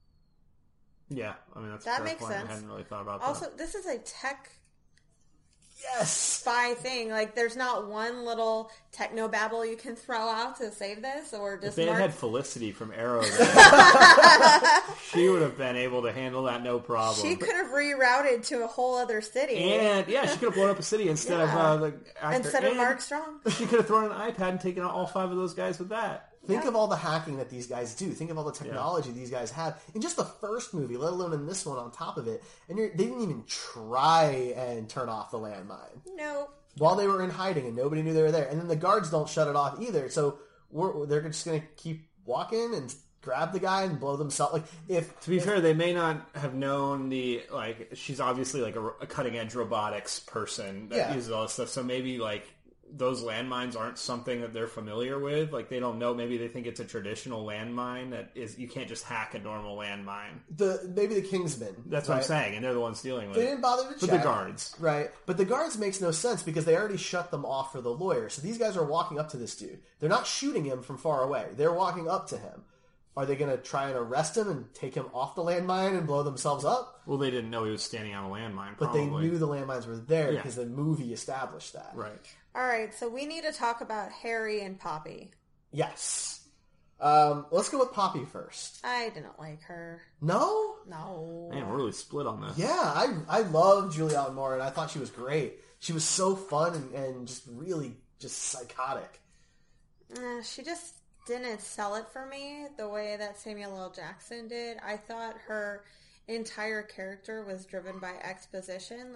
Yeah, I mean that makes point. sense. I hadn't really thought about that. Also, this is a tech spy thing. Like, there's not one little technobabble you can throw out to save this, or just if they had Felicity from Arrow, she would have been able to handle that no problem. She could have rerouted to a whole other city, and she could have blown up a city instead of the actor. Instead of Mark Strong. She could have thrown an iPad and taken out all 5 of those guys with that. Think of all the hacking that these guys do. Think of all the technology these guys have. In just the first movie, let alone in this one on top of it. And they didn't even try and turn off the landmine. No. While they were in hiding and nobody knew they were there. And then the guards don't shut it off either. So they're just going to keep walking and grab the guy and blow themselves. To be fair, they may not have known she's obviously a cutting edge robotics person that uses all this stuff. So maybe those landmines aren't something that they're familiar with. They don't know. Maybe they think it's a traditional landmine that is, you can't just hack a normal landmine. Maybe the Kingsmen. That's what I'm saying, and they're the ones dealing with it. They didn't bother to check. But the guards. Right. But the guards makes no sense because they already shut them off for the lawyer. So these guys are walking up to this dude. They're not shooting him from far away. They're walking up to him. Are they going to try and arrest him and take him off the landmine and blow themselves up? Well, they didn't know he was standing on a landmine, But they knew the landmines were there because the movie established that. Right. All right, so we need to talk about Harry and Poppy. Yes. Let's go with Poppy first. I didn't like her. No? No. Man, we're really split on this. Yeah, I love Julie Allen Moore, and I thought she was great. She was so fun and just really just psychotic. She just didn't sell it for me the way that Samuel L. Jackson did. I thought her entire character was driven by exposition.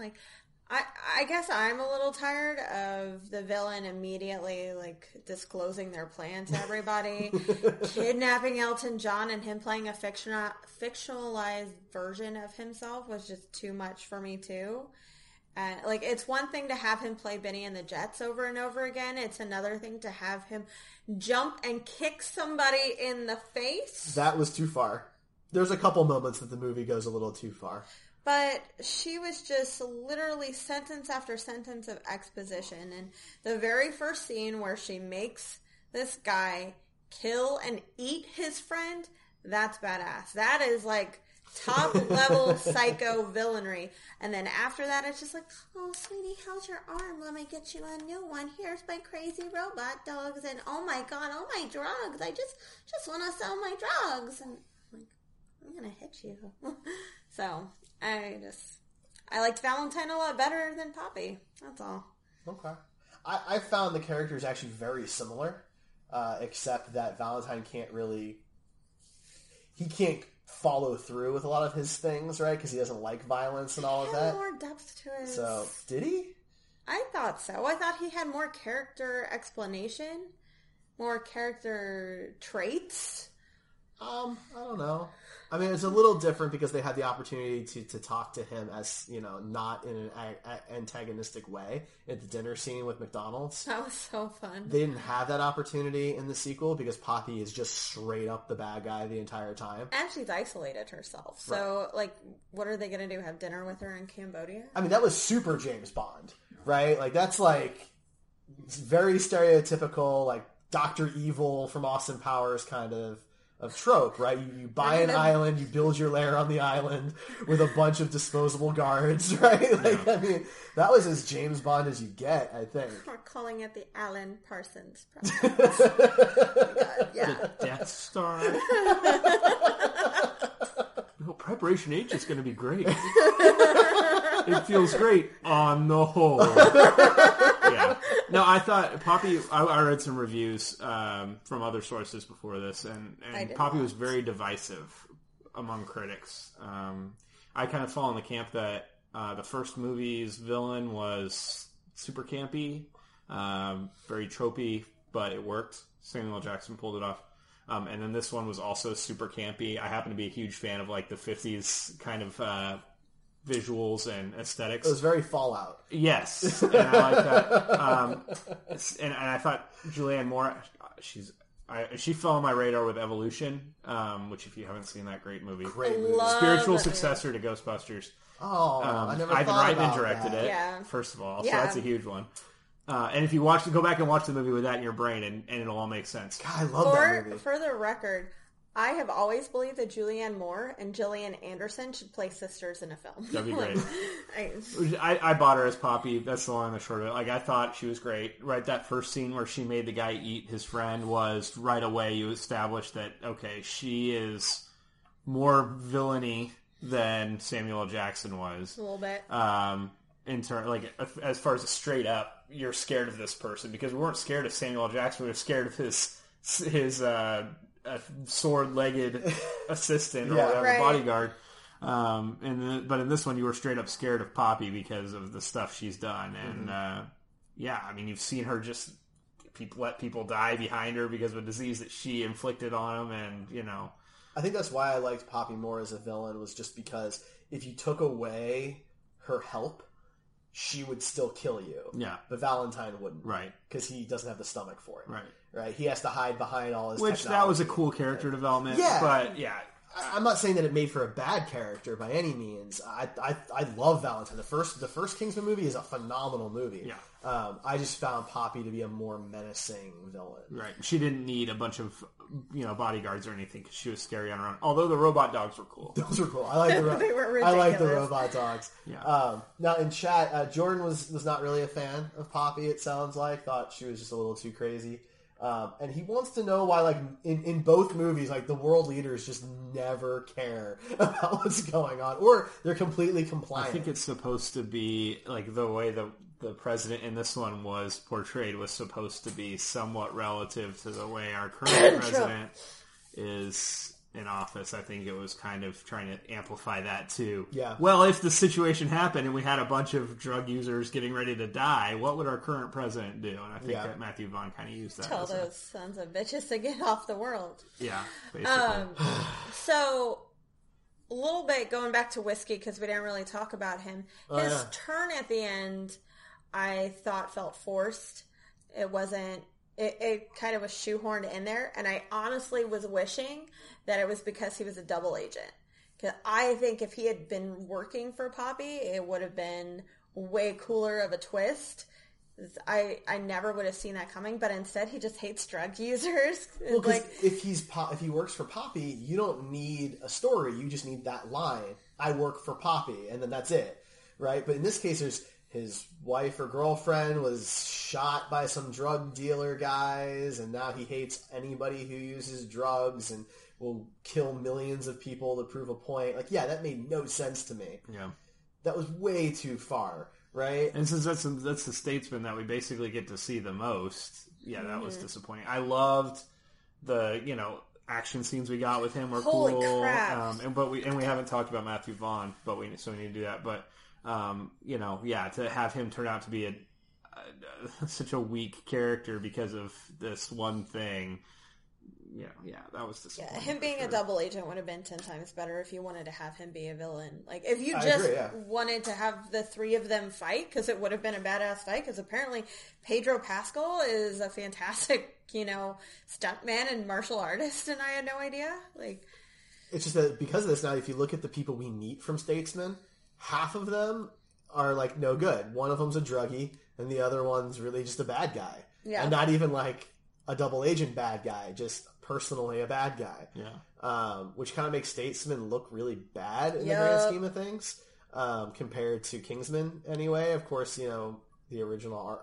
I guess I'm a little tired of the villain immediately disclosing their plan to everybody, kidnapping Elton John, and him playing a fictionalized version of himself was just too much for me too. And it's one thing to have him play Benny and the Jets over and over again. It's another thing to have him jump and kick somebody in the face. That was too far. There's a couple moments that the movie goes a little too far. But she was just literally sentence after sentence of exposition. And the very first scene where she makes this guy kill and eat his friend, that's badass. That is top level psycho villainry. And then after that, it's just like, oh, sweetie, how's your arm? Let me get you a new one. Here's my crazy robot dogs. And oh my God, oh my drugs. I just want to sell my drugs. And I'm like, I'm going to hit you. So I liked Valentine a lot better than Poppy. That's all. Okay. I found the characters actually very similar, except that Valentine can't follow through with a lot of his things, right? Because he doesn't like violence and all of that. More depth to it. So, did he? I thought so. I thought he had more character explanation, more character traits. I don't know. I mean, it's a little different because they had the opportunity to talk to him as, not in an antagonistic way at the dinner scene with McDonald's. That was so fun. They didn't have that opportunity in the sequel because Poppy is just straight up the bad guy the entire time. And she's isolated herself. So, what are they going to do? Have dinner with her in Cambodia? I mean, that was super James Bond, right? That's very stereotypical, Dr. Evil from Austin Powers kind of trope, right? You buy an island, you build your lair on the island with a bunch of disposable guards, right? I mean, that was as James Bond as you get, I think. We're calling it the Alan Parsons Project. God, yeah. The Death Star. No, Preparation H is going to be great. It feels great on the whole. Yeah. No, I thought Poppy, I read some reviews from other sources before this, and Poppy was very divisive among critics. I kind of fall in the camp that the first movie's villain was super campy, very tropey, but it worked. Samuel L. Jackson pulled it off. And then this one was also super campy. I happen to be a huge fan of the 50s kind of visuals and aesthetics. It was very Fallout. Yes, and I like that. And I thought Julianne Moore, she fell on my radar with Evolution, which if you haven't seen that, great movie. Great movie. Spiritual successor to Ghostbusters. Oh, I never Ivan thought Reitman about directed that. it, Yeah. first of all, Yeah. so that's a huge one. And if you go back and watch the movie with that in your brain, and it'll all make sense. God, I love that movie. For the record, I have always believed that Julianne Moore and Gillian Anderson should play sisters in a film. That'd be great. I bought her as Poppy. That's the long and the short of it. I thought she was great. Right, that first scene where she made the guy eat his friend was right away you established that, okay, she is more villainy than Samuel L. Jackson was. A little bit. As far as a straight up, you're scared of this person, because we weren't scared of Samuel L. Jackson. We were scared of his sword-legged assistant or whatever, right. bodyguard. But in this one, you were straight up scared of Poppy because of the stuff she's done. And I mean, you've seen her just let people die behind her because of a disease that she inflicted on them, and I think that's why I liked Poppy more as a villain, was just because if you took away her help, she would still kill you. Yeah. But Valentine wouldn't. Right. Because he doesn't have the stomach for it. Right. Right. He has to hide behind all his Which, technology. that was a cool character development. Yeah. But, yeah. I'm not saying that it made for a bad character by any means. I love Valentine. The first Kingsman movie is a phenomenal movie. Yeah. I just found Poppy to be a more menacing villain. Right. She didn't need a bunch of bodyguards or anything because she was scary on her own. Although the robot dogs were cool. Those were cool. I like the They were I like the ridiculous. robot dogs. Yeah. Now in chat, Jordan was not really a fan of Poppy. It sounds like thought she was just a little too crazy. And he wants to know why, in both movies, the world leaders just never care about what's going on, or they're completely compliant. I think it's supposed to be the way the president in this one was portrayed was supposed to be somewhat relative to the way our current president is in office. I think it was kind of trying to amplify that too. Yeah. Well, if the situation happened and we had a bunch of drug users getting ready to die, what would our current president do? And I think that Matthew Vaughn kind of used that. Tell those sons of bitches to get off the world. Yeah, basically. So, a little bit going back to Whiskey, because we didn't really talk about him. His turn at the end, I thought felt forced. It wasn't... It kind of was shoehorned in there, and I honestly was wishing that it was because he was a double agent. Because I think if he had been working for Poppy, it would have been way cooler of a twist. I never would have seen that coming, but instead he just hates drug users. Well, because if he works for Poppy, you don't need a story. You just need that line, I work for Poppy, and then that's it, right? But in this case, there's his wife or girlfriend was shot by some drug dealer guys, and now he hates anybody who uses drugs and will kill millions of people to prove a point. Like, yeah, that made no sense to me. Yeah. That was way too far. Right? And since that's the statesman that we basically get to see the most, yeah, that was disappointing. I loved the, action scenes we got with him were Holy cool. crap. We haven't talked about Matthew Vaughn, so we need to do that. But to have him turn out to be such a weak character because of this one thing. Yeah, that was disappointing. Yeah, him being a double agent would have been 10 times better if you wanted to have him be a villain. Like, if you just wanted to have the three of them fight, because it would have been a badass fight, because apparently Pedro Pascal is a fantastic, stuntman and martial artist, and I had no idea. Like, it's just that because of this now, if you look at the people we meet from Statesman, half of them are, like, no good. One of them's a druggie, and the other one's really just a bad guy. Yeah. And not even, like, a double agent bad guy, just personally a bad guy. Yeah. Which kind of makes Statesman look really bad in the grand scheme of things, compared to Kingsman anyway. Of course, the original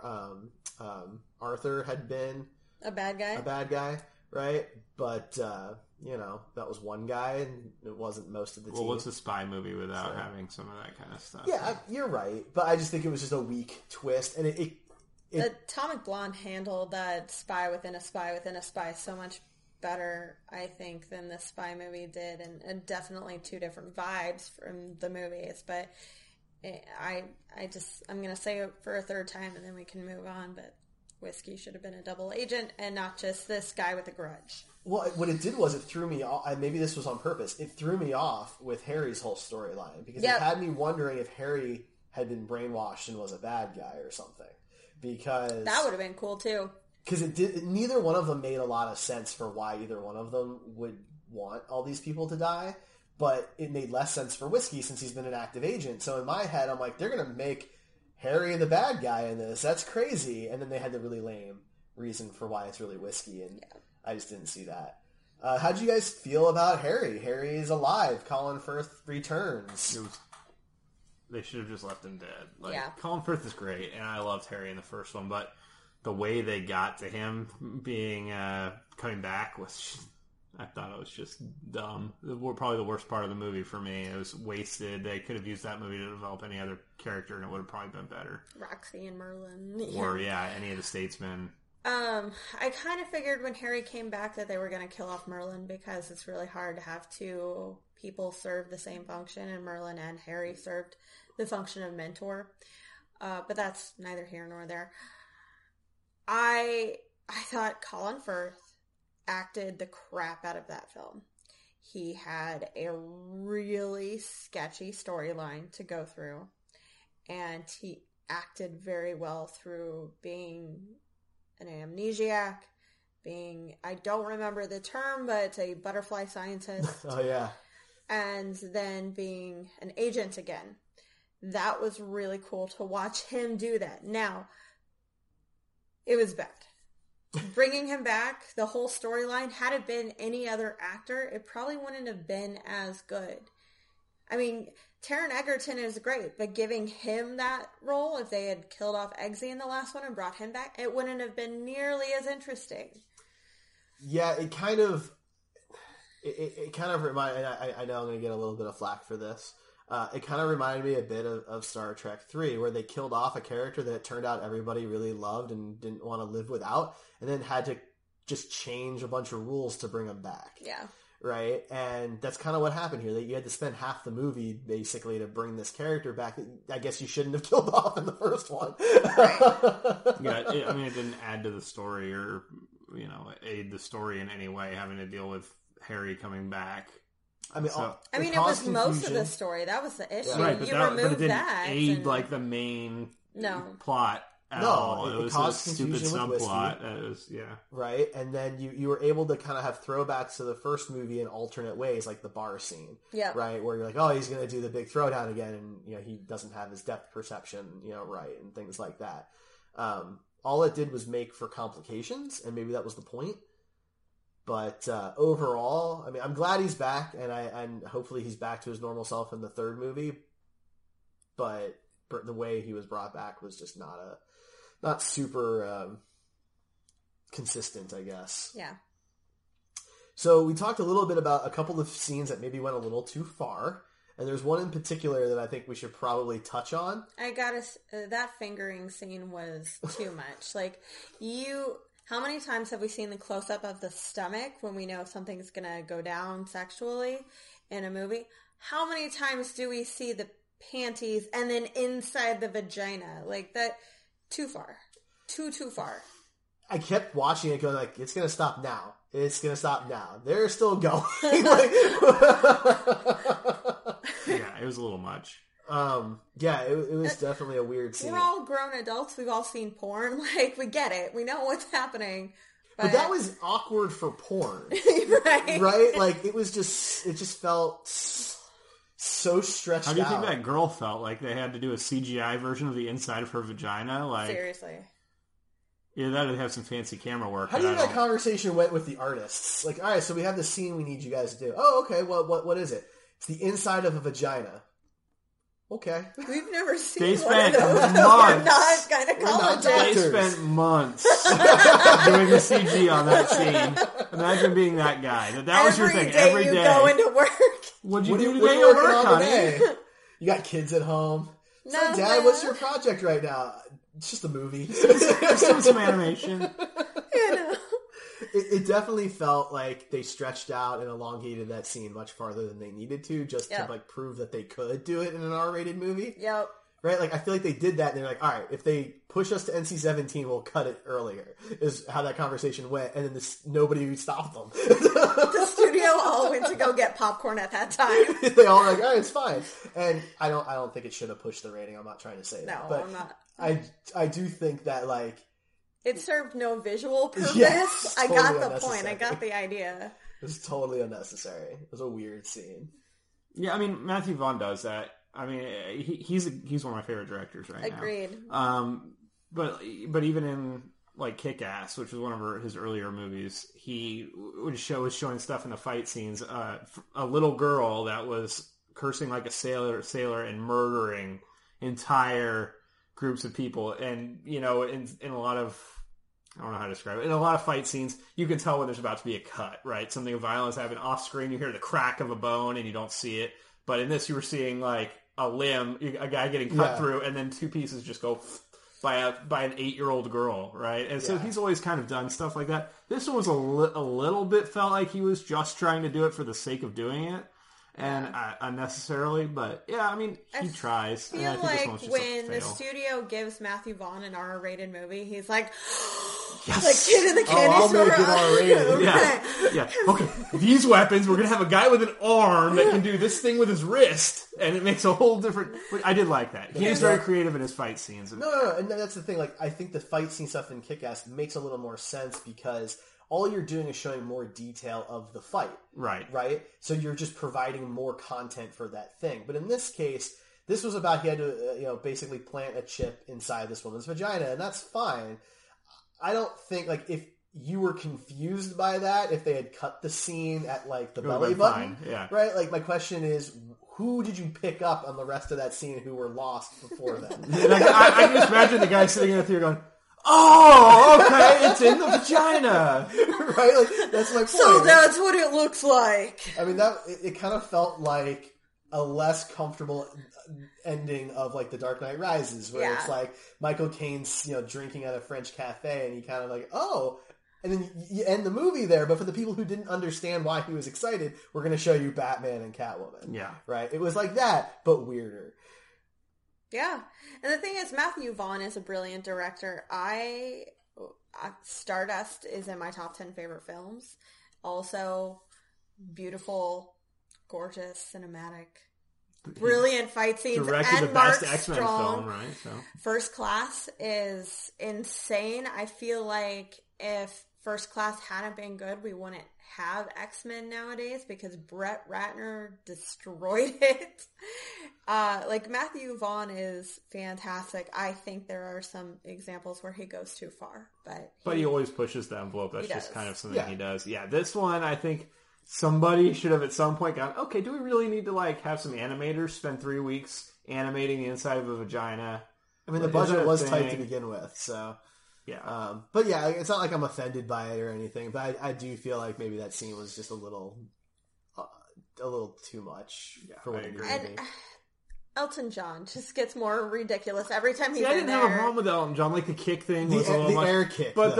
Arthur had been a bad guy, right? But, that was one guy, and it wasn't most of the team. Well, what's a spy movie without having some of that kind of stuff? Yeah, you're right. But I just think it was just a weak twist, and Atomic Blonde handled that spy within a spy within a spy so much better, I think, than the spy movie did, and definitely two different vibes from the movies. But I'm going to say it for a third time, and then we can move on. But Whiskey should have been a double agent and not just this guy with a grudge. Well, what it did was it threw me off. Maybe this was on purpose. It threw me off with Harry's whole storyline because it had me wondering if Harry had been brainwashed and was a bad guy or something. Because that would have been cool too. Because neither one of them made a lot of sense for why either one of them would want all these people to die, but it made less sense for Whiskey since he's been an active agent. So in my head, I'm like, they're going to make Harry the bad guy in this. That's crazy. And then they had the really lame reason for why it's really Whiskey, and I just didn't see that. How'd you guys feel about Harry? Harry is alive. Colin Firth returns. They should have just left him dead. Colin Firth is great, and I loved Harry in the first one, but the way they got to him being coming back I thought it was just dumb. Probably the worst part of the movie for me. It was wasted. They could have used that movie to develop any other character, and it would have probably been better. Roxy and Merlin. Or, any of the statesmen. I kind of figured when Harry came back that they were going to kill off Merlin because it's really hard to have two people serve the same function, and Merlin and Harry served the function of mentor. But that's neither here nor there. I thought Colin Firth acted the crap out of that film. He had a really sketchy storyline to go through, and he acted very well through being an amnesiac, I don't remember the term, but a butterfly scientist. Oh, yeah. And then being an agent again. That was really cool to watch him do that. Now, it was bad. Bringing him back, the whole storyline, had it been any other actor, it probably wouldn't have been as good. I mean, Taron Egerton is great, but giving him that role, if they had killed off Eggsy in the last one and brought him back, it wouldn't have been nearly as interesting. Yeah, it kind of reminded, I know I'm going to get a little bit of flack for this. It kind of reminded me a bit of Star Trek 3, where they killed off a character that it turned out everybody really loved and didn't want to live without, and then had to just change a bunch of rules to bring him back. Yeah. Right? And that's kind of what happened here. You had to spend half the movie, basically, to bring this character back. I guess you shouldn't have killed off in the first one. Yeah, it didn't add to the story or, aid the story in any way, having to deal with Harry coming back. It was most of the story. That was the issue. Yeah. Right, but it didn't aid, and the main plot at all. It was a stupid subplot. Right, and then you were able to kind of have throwbacks to the first movie in alternate ways, like the bar scene. Yeah. Right, where you're like, oh, he's going to do the big throwdown again, and he doesn't have his depth perception, right, and things like that. All it did was make for complications, and maybe that was the point. But overall, I mean, I'm glad he's back, and hopefully he's back to his normal self in the third movie. But the way he was brought back was just not super consistent, I guess. Yeah. So we talked a little bit about a couple of scenes that maybe went a little too far. And there's one in particular that I think we should probably touch on. That fingering scene was too much. Like, how many times have we seen the close-up of the stomach when we know something's going to go down sexually in a movie? How many times do we see the panties and then inside the vagina? Like, that, too far. Too far. I kept watching it going like, it's going to stop now. It's going to stop now. They're still going. Yeah, it was a little much. Yeah, it was definitely a weird scene. We're all grown adults. We've all seen porn. Like, we get it. We know what's happening. But that was awkward for porn. Right? Right? Like, it just felt so stretched out. How do you think that girl felt? Like they had to do a CGI version of the inside of her vagina? Like, seriously. Yeah, that would have some fancy camera work. How do you think that conversation went with the artists? Like, all right, so we have this scene we need you guys to do. Oh, okay, what is it? It's the inside of a vagina. Okay. We've never seen They one of spent those. months. We're not gynecologists. They spent months doing the CG on that scene. Imagine being that guy. That was your thing. Every day you go into work. What'd you do what today are you at working work, on honey? today? You got kids at home. So, No, Dad, what's your project right now? It's just a movie. Just doing some animation. You know. It definitely felt like they stretched out and elongated that scene much farther than they needed to, just to like prove that they could do it in an R-rated movie. Yep. Right? Like, I feel like they did that, and they're like, all right, if they push us to NC-17, we'll cut it earlier, is how that conversation went, and then nobody stopped them. The studio all went to go get popcorn at that time. They all were like, all right, it's fine. And I don't think it should have pushed the rating. I'm not trying to say that. But I'm not. I do think that, like... It served no visual purpose. Yes, I totally got the point. I got the idea. It was totally unnecessary. It was a weird scene. Yeah, I mean, Matthew Vaughn does that. I mean, he's one of my favorite directors right Agreed. now. But even in like Kick-Ass, which was one of his earlier movies, he was showing stuff in the fight scenes. A little girl that was cursing like a sailor and murdering entire groups of people, and you know, in a lot of, I don't know how to describe it. In a lot of fight scenes, you can tell when there's about to be a cut, right? Something of violence happening off screen. You hear the crack of a bone and you don't see it. But in this, you were seeing like a limb, a guy getting cut through, and then two pieces just go by an 8-year-old giril, right? And so he's always kind of done stuff like that. This one was a little bit felt like he was just trying to do it for the sake of doing it. And unnecessarily, but yeah, I mean, he tries. I feel like when the studio gives Matthew Vaughn an R-rated movie, he's like, yes! Like kid in the candy store. I'll make it R-rated. Yeah. Okay, these weapons, we're going to have a guy with an arm that can do this thing with his wrist, and it makes a whole different... I did like that. He is very creative in his fight scenes. No, and that's the thing. Like, I think the fight scene stuff in Kick-Ass makes a little more sense because... all you're doing is showing more detail of the fight. Right? So you're just providing more content for that thing. But in this case, this was about he had to, basically plant a chip inside this woman's vagina, and that's fine. I don't think, like, if you were confused by that, if they had cut the scene at, like, the belly button, right? Like, my question is, who did you pick up on the rest of that scene who were lost before then? I can just imagine the guy sitting in the theater going... oh, okay, it's in the vagina. Right? Like, that's my point. So that's what it looks like. I mean, it kind of felt like a less comfortable ending of, like, The Dark Knight Rises, where it's like Michael Caine's, drinking at a French cafe, and he kind of like, oh, and then you end the movie there, but for the people who didn't understand why he was excited, we're going to show you Batman and Catwoman. Yeah. Right? It was like that, but weirder. Yeah. And the thing is, Matthew Vaughn is a brilliant director. Stardust is in my top 10 favorite films. Also, beautiful, gorgeous, cinematic, brilliant fight scenes. Directed and the Mark best X-Men Strong. film, right? So. First Class is insane. I feel like if First Class hadn't been good, we wouldn't have X-Men nowadays because Brett Ratner destroyed it. Like Matthew Vaughn is fantastic. I think there are some examples where he goes too far, but he always pushes the envelope. That's just kind of something he does. Yeah, this one I think somebody should have at some point gone, okay, do we really need to like have some animators spend 3 weeks animating the inside of a vagina? I mean, the budget was tight to begin with, so yeah. But yeah, it's not like I'm offended by it or anything. But I do feel like maybe that scene was just a little too much for what it needed to be. Elton John just gets more ridiculous every time he's I didn't have a problem with Elton John. Like the kick thing was a little much. Air kick, but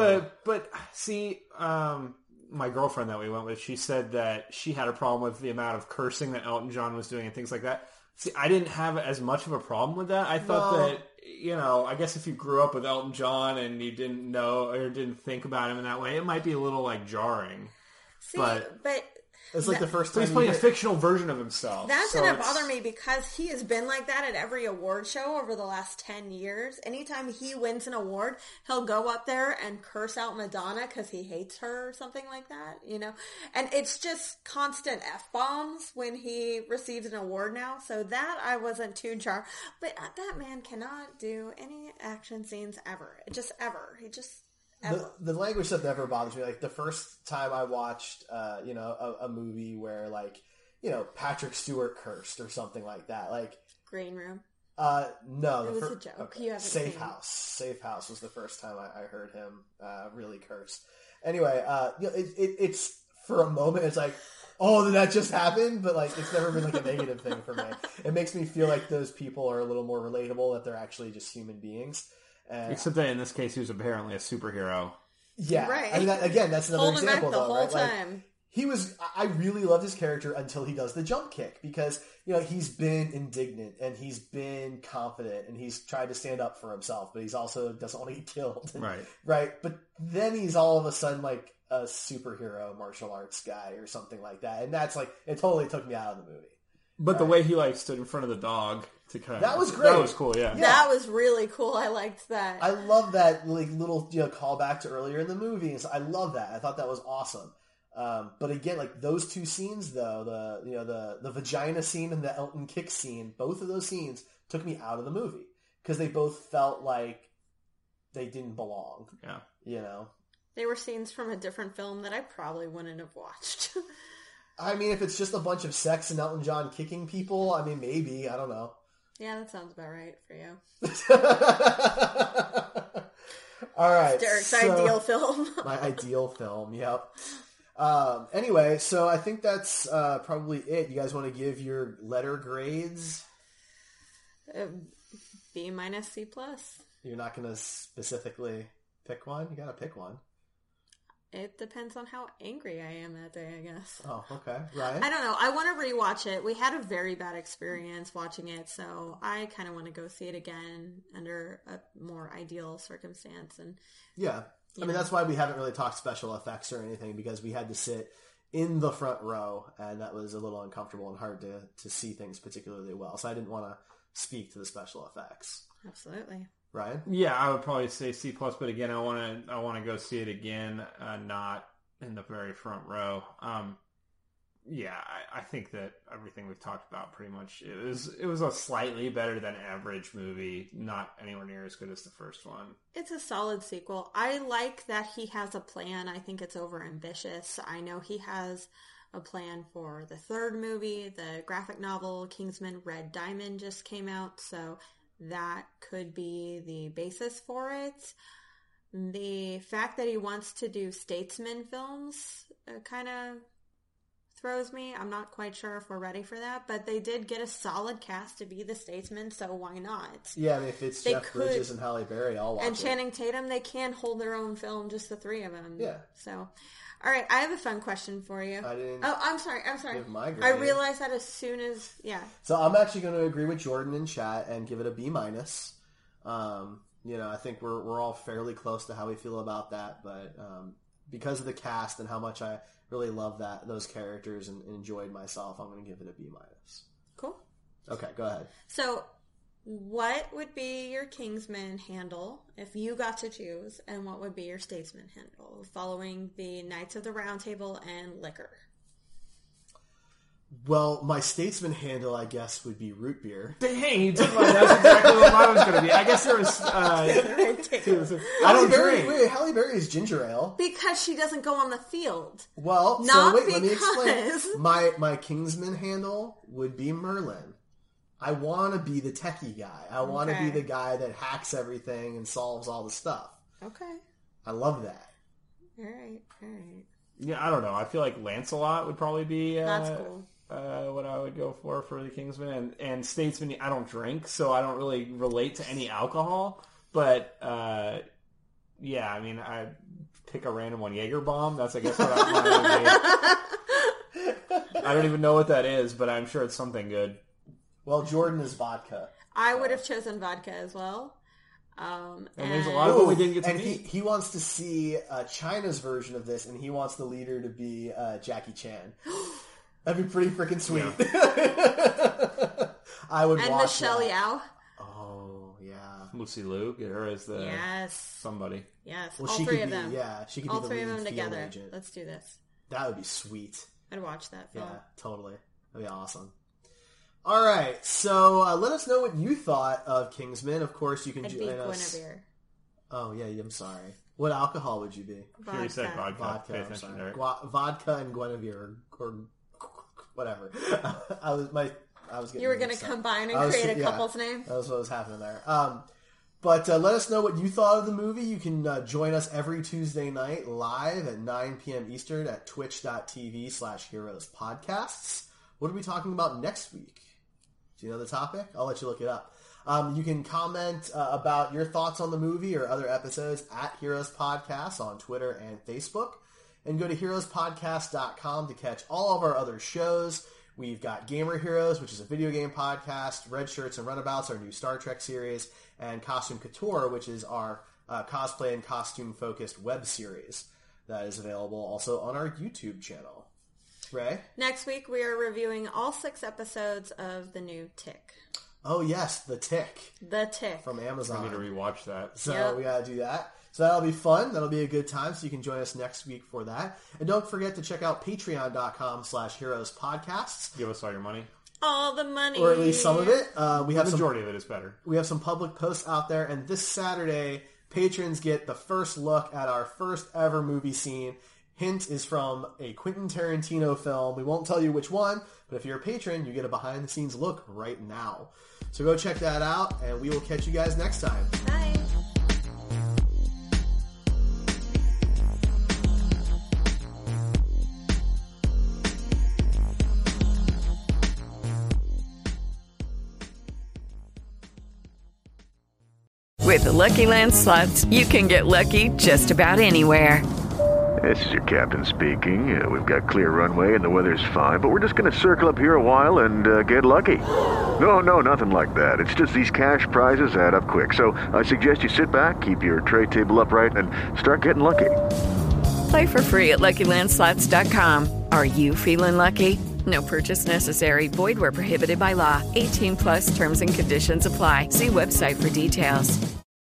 my girlfriend that we went with, she said that she had a problem with the amount of cursing that Elton John was doing and things like that. See, I didn't have as much of a problem with that. I thought that, I guess if you grew up with Elton John and you didn't know or didn't think about him in that way, it might be a little like jarring. See, but it's like the first time he's playing a fictional version of himself. That's going to bother me because he has been like that at every award show over the last 10 years. Anytime he wins an award, he'll go up there and curse out Madonna because he hates her or something like that, And it's just constant F-bombs when he receives an award now. So that I wasn't too jarred. But that man cannot do any action scenes ever. Ever. He just... The language stuff never bothers me. Like the first time I watched, a movie where Patrick Stewart cursed or something like that. Like Green Room. No, it was a joke. Okay. You haven't Safe House. Safe House was the first time I heard him really curse. Anyway, it's for a moment it's like, oh, did that just happen? But like, it's never been like a negative thing for me. It makes me feel like those people are a little more relatable. That they're actually just human beings. Except that in this case, he was apparently a superhero. Yeah, right. I mean, again, that's another example, the though, whole right? Time. Like, he was. I really loved his character until he does the jump kick because he's been indignant and he's been confident and he's tried to stand up for himself, but he's also doesn't want to get killed. Right. Right. But then he's all of a sudden like a superhero martial arts guy or something like that, and that's like it totally took me out of the movie. But the way he stood in front of the dog to kind of... That was great. That was cool, yeah. That was really cool. I liked that. I love that little callback to earlier in the movie. And so I love that. I thought that was awesome. But again, like those two scenes though, the vagina scene and the Elton kick scene, both of those scenes took me out of the movie because they both felt like they didn't belong. Yeah. They were scenes from a different film that I probably wouldn't have watched. I mean, if it's just a bunch of sex and Elton John kicking people, I mean, maybe. I don't know. Yeah, that sounds about right for you. All right. Derek's ideal film. My ideal film, yep. Anyway, so I think that's probably it. You guys want to give your letter grades? B minus C+. You're not going to specifically pick one? You got to pick one. It depends on how angry I am that day, I guess. Oh, okay. Right. I don't know. I want to rewatch it. We had a very bad experience watching it, so I kind of want to go see it again under a more ideal circumstance. And yeah. I mean, that's why we haven't really talked special effects or anything, because we had to sit in the front row, and that was a little uncomfortable and hard to see things particularly well. So I didn't want to speak to the special effects. Absolutely. Ryan? Yeah, I would probably say C+, but again, I want to go see it again, not in the very front row. Yeah, I think that everything we've talked about pretty much, it was a slightly better than average movie, not anywhere near as good as the first one. It's a solid sequel. I like that he has a plan. I think it's overambitious. I know he has a plan for the third movie. The graphic novel Kingsman Red Diamond just came out, so that could be the basis for it. The fact that he wants to do statesman films kind of throws me. I'm not quite sure if we're ready for that, but they did get a solid cast to be the statesman, so why not? Yeah, I mean, if it's Jeff Bridges and Halle Berry, I'll watch it. And Channing Tatum, they can hold their own film, just the three of them. Yeah. So, all right, I have a fun question for you. I'm sorry. Give my grade. I realized that as soon as, So I'm actually going to agree with Jordan in chat and give it a B-. I think we're all fairly close to how we feel about that, but because of the cast and how much I really love those characters and enjoyed myself, I'm going to give it a B-. Cool. Okay, go ahead. So, what would be your Kingsman handle if you got to choose, and what would be your Statesman handle following the Knights of the Round Table and Liquor? Well, my Statesman handle, I guess, would be root beer. Dang, you took mine. That's exactly what mine was going to be. I guess there was... I don't drink. Wait, Halle Berry is ginger ale. Because she doesn't go on the field. Well, let me explain. My Kingsman handle would be Merlin. I want to be the techie guy. I want to be the guy that hacks everything and solves all the stuff. Okay. I love that. All right. Yeah, I don't know. I feel like Lancelot would probably be... That's cool. What I would go for the Kingsman. And Statesman, I don't drink, so I don't really relate to any alcohol. But, yeah, I mean, I pick a random one. Jaeger bomb, that's, I guess, what I don't even know what that is, but I'm sure it's something good. Well, Jordan is vodka. I would have chosen vodka as well. And there's a lot of what we didn't get to meet. He wants to see China's version of this, and he wants the leader to be Jackie Chan. That'd be pretty freaking sweet. Yeah. I would watch that. And Michelle Yeoh. Oh, yeah. Lucy Liu, get her as the somebody. Yes, well, all three of them. Yeah, she could all be the three of them together. Agent. Let's do this. That would be sweet. I'd watch that film. Yeah, totally. That'd be awesome. All right, so let us know what you thought of Kingsman. Of course, you can join us. Guinevere. Oh, yeah, I'm sorry. What alcohol would you be? Vodka. You said vodka. Vodka and Guinevere, or whatever. You were going to combine and create a couple's name? That was what was happening there. But let us know what you thought of the movie. You can join us every Tuesday night live at 9 p.m. Eastern at twitch.tv/heroespodcasts. What are we talking about next week? Do you know the topic? I'll let you look it up. You can comment about your thoughts on the movie or other episodes at Heroes Podcast on Twitter and Facebook. And go to heroespodcast.com to catch all of our other shows. We've got Gamer Heroes, which is a video game podcast, Red Shirts and Runabouts, our new Star Trek series, and Costume Couture, which is our cosplay and costume-focused web series that is available also on our YouTube channel. Ray? Next week, we are reviewing all 6 episodes of the new Tick. Oh, yes, The Tick. The Tick. From Amazon. We need to rewatch that. So we got to do that. So that'll be fun. That'll be a good time. So you can join us next week for that. And don't forget to check out patreon.com/heroespodcasts. Give us all your money. All the money. Or at least some of it. The majority of it is better. We have some public posts out there. And this Saturday, patrons get the first look at our first ever movie scene. Hint is from a Quentin Tarantino film. We won't tell you which one, but if you're a patron, you get a behind-the-scenes look right now. So go check that out, and we will catch you guys next time. Bye. With the Lucky Land Slots, you can get lucky just about anywhere. This is your captain speaking. We've got clear runway and the weather's fine, but we're just going to circle up here a while and get lucky. No, nothing like that. It's just these cash prizes add up quick. So I suggest you sit back, keep your tray table upright, and start getting lucky. Play for free at LuckyLandSlots.com. Are you feeling lucky? No purchase necessary. Void where prohibited by law. 18+ terms and conditions apply. See website for details.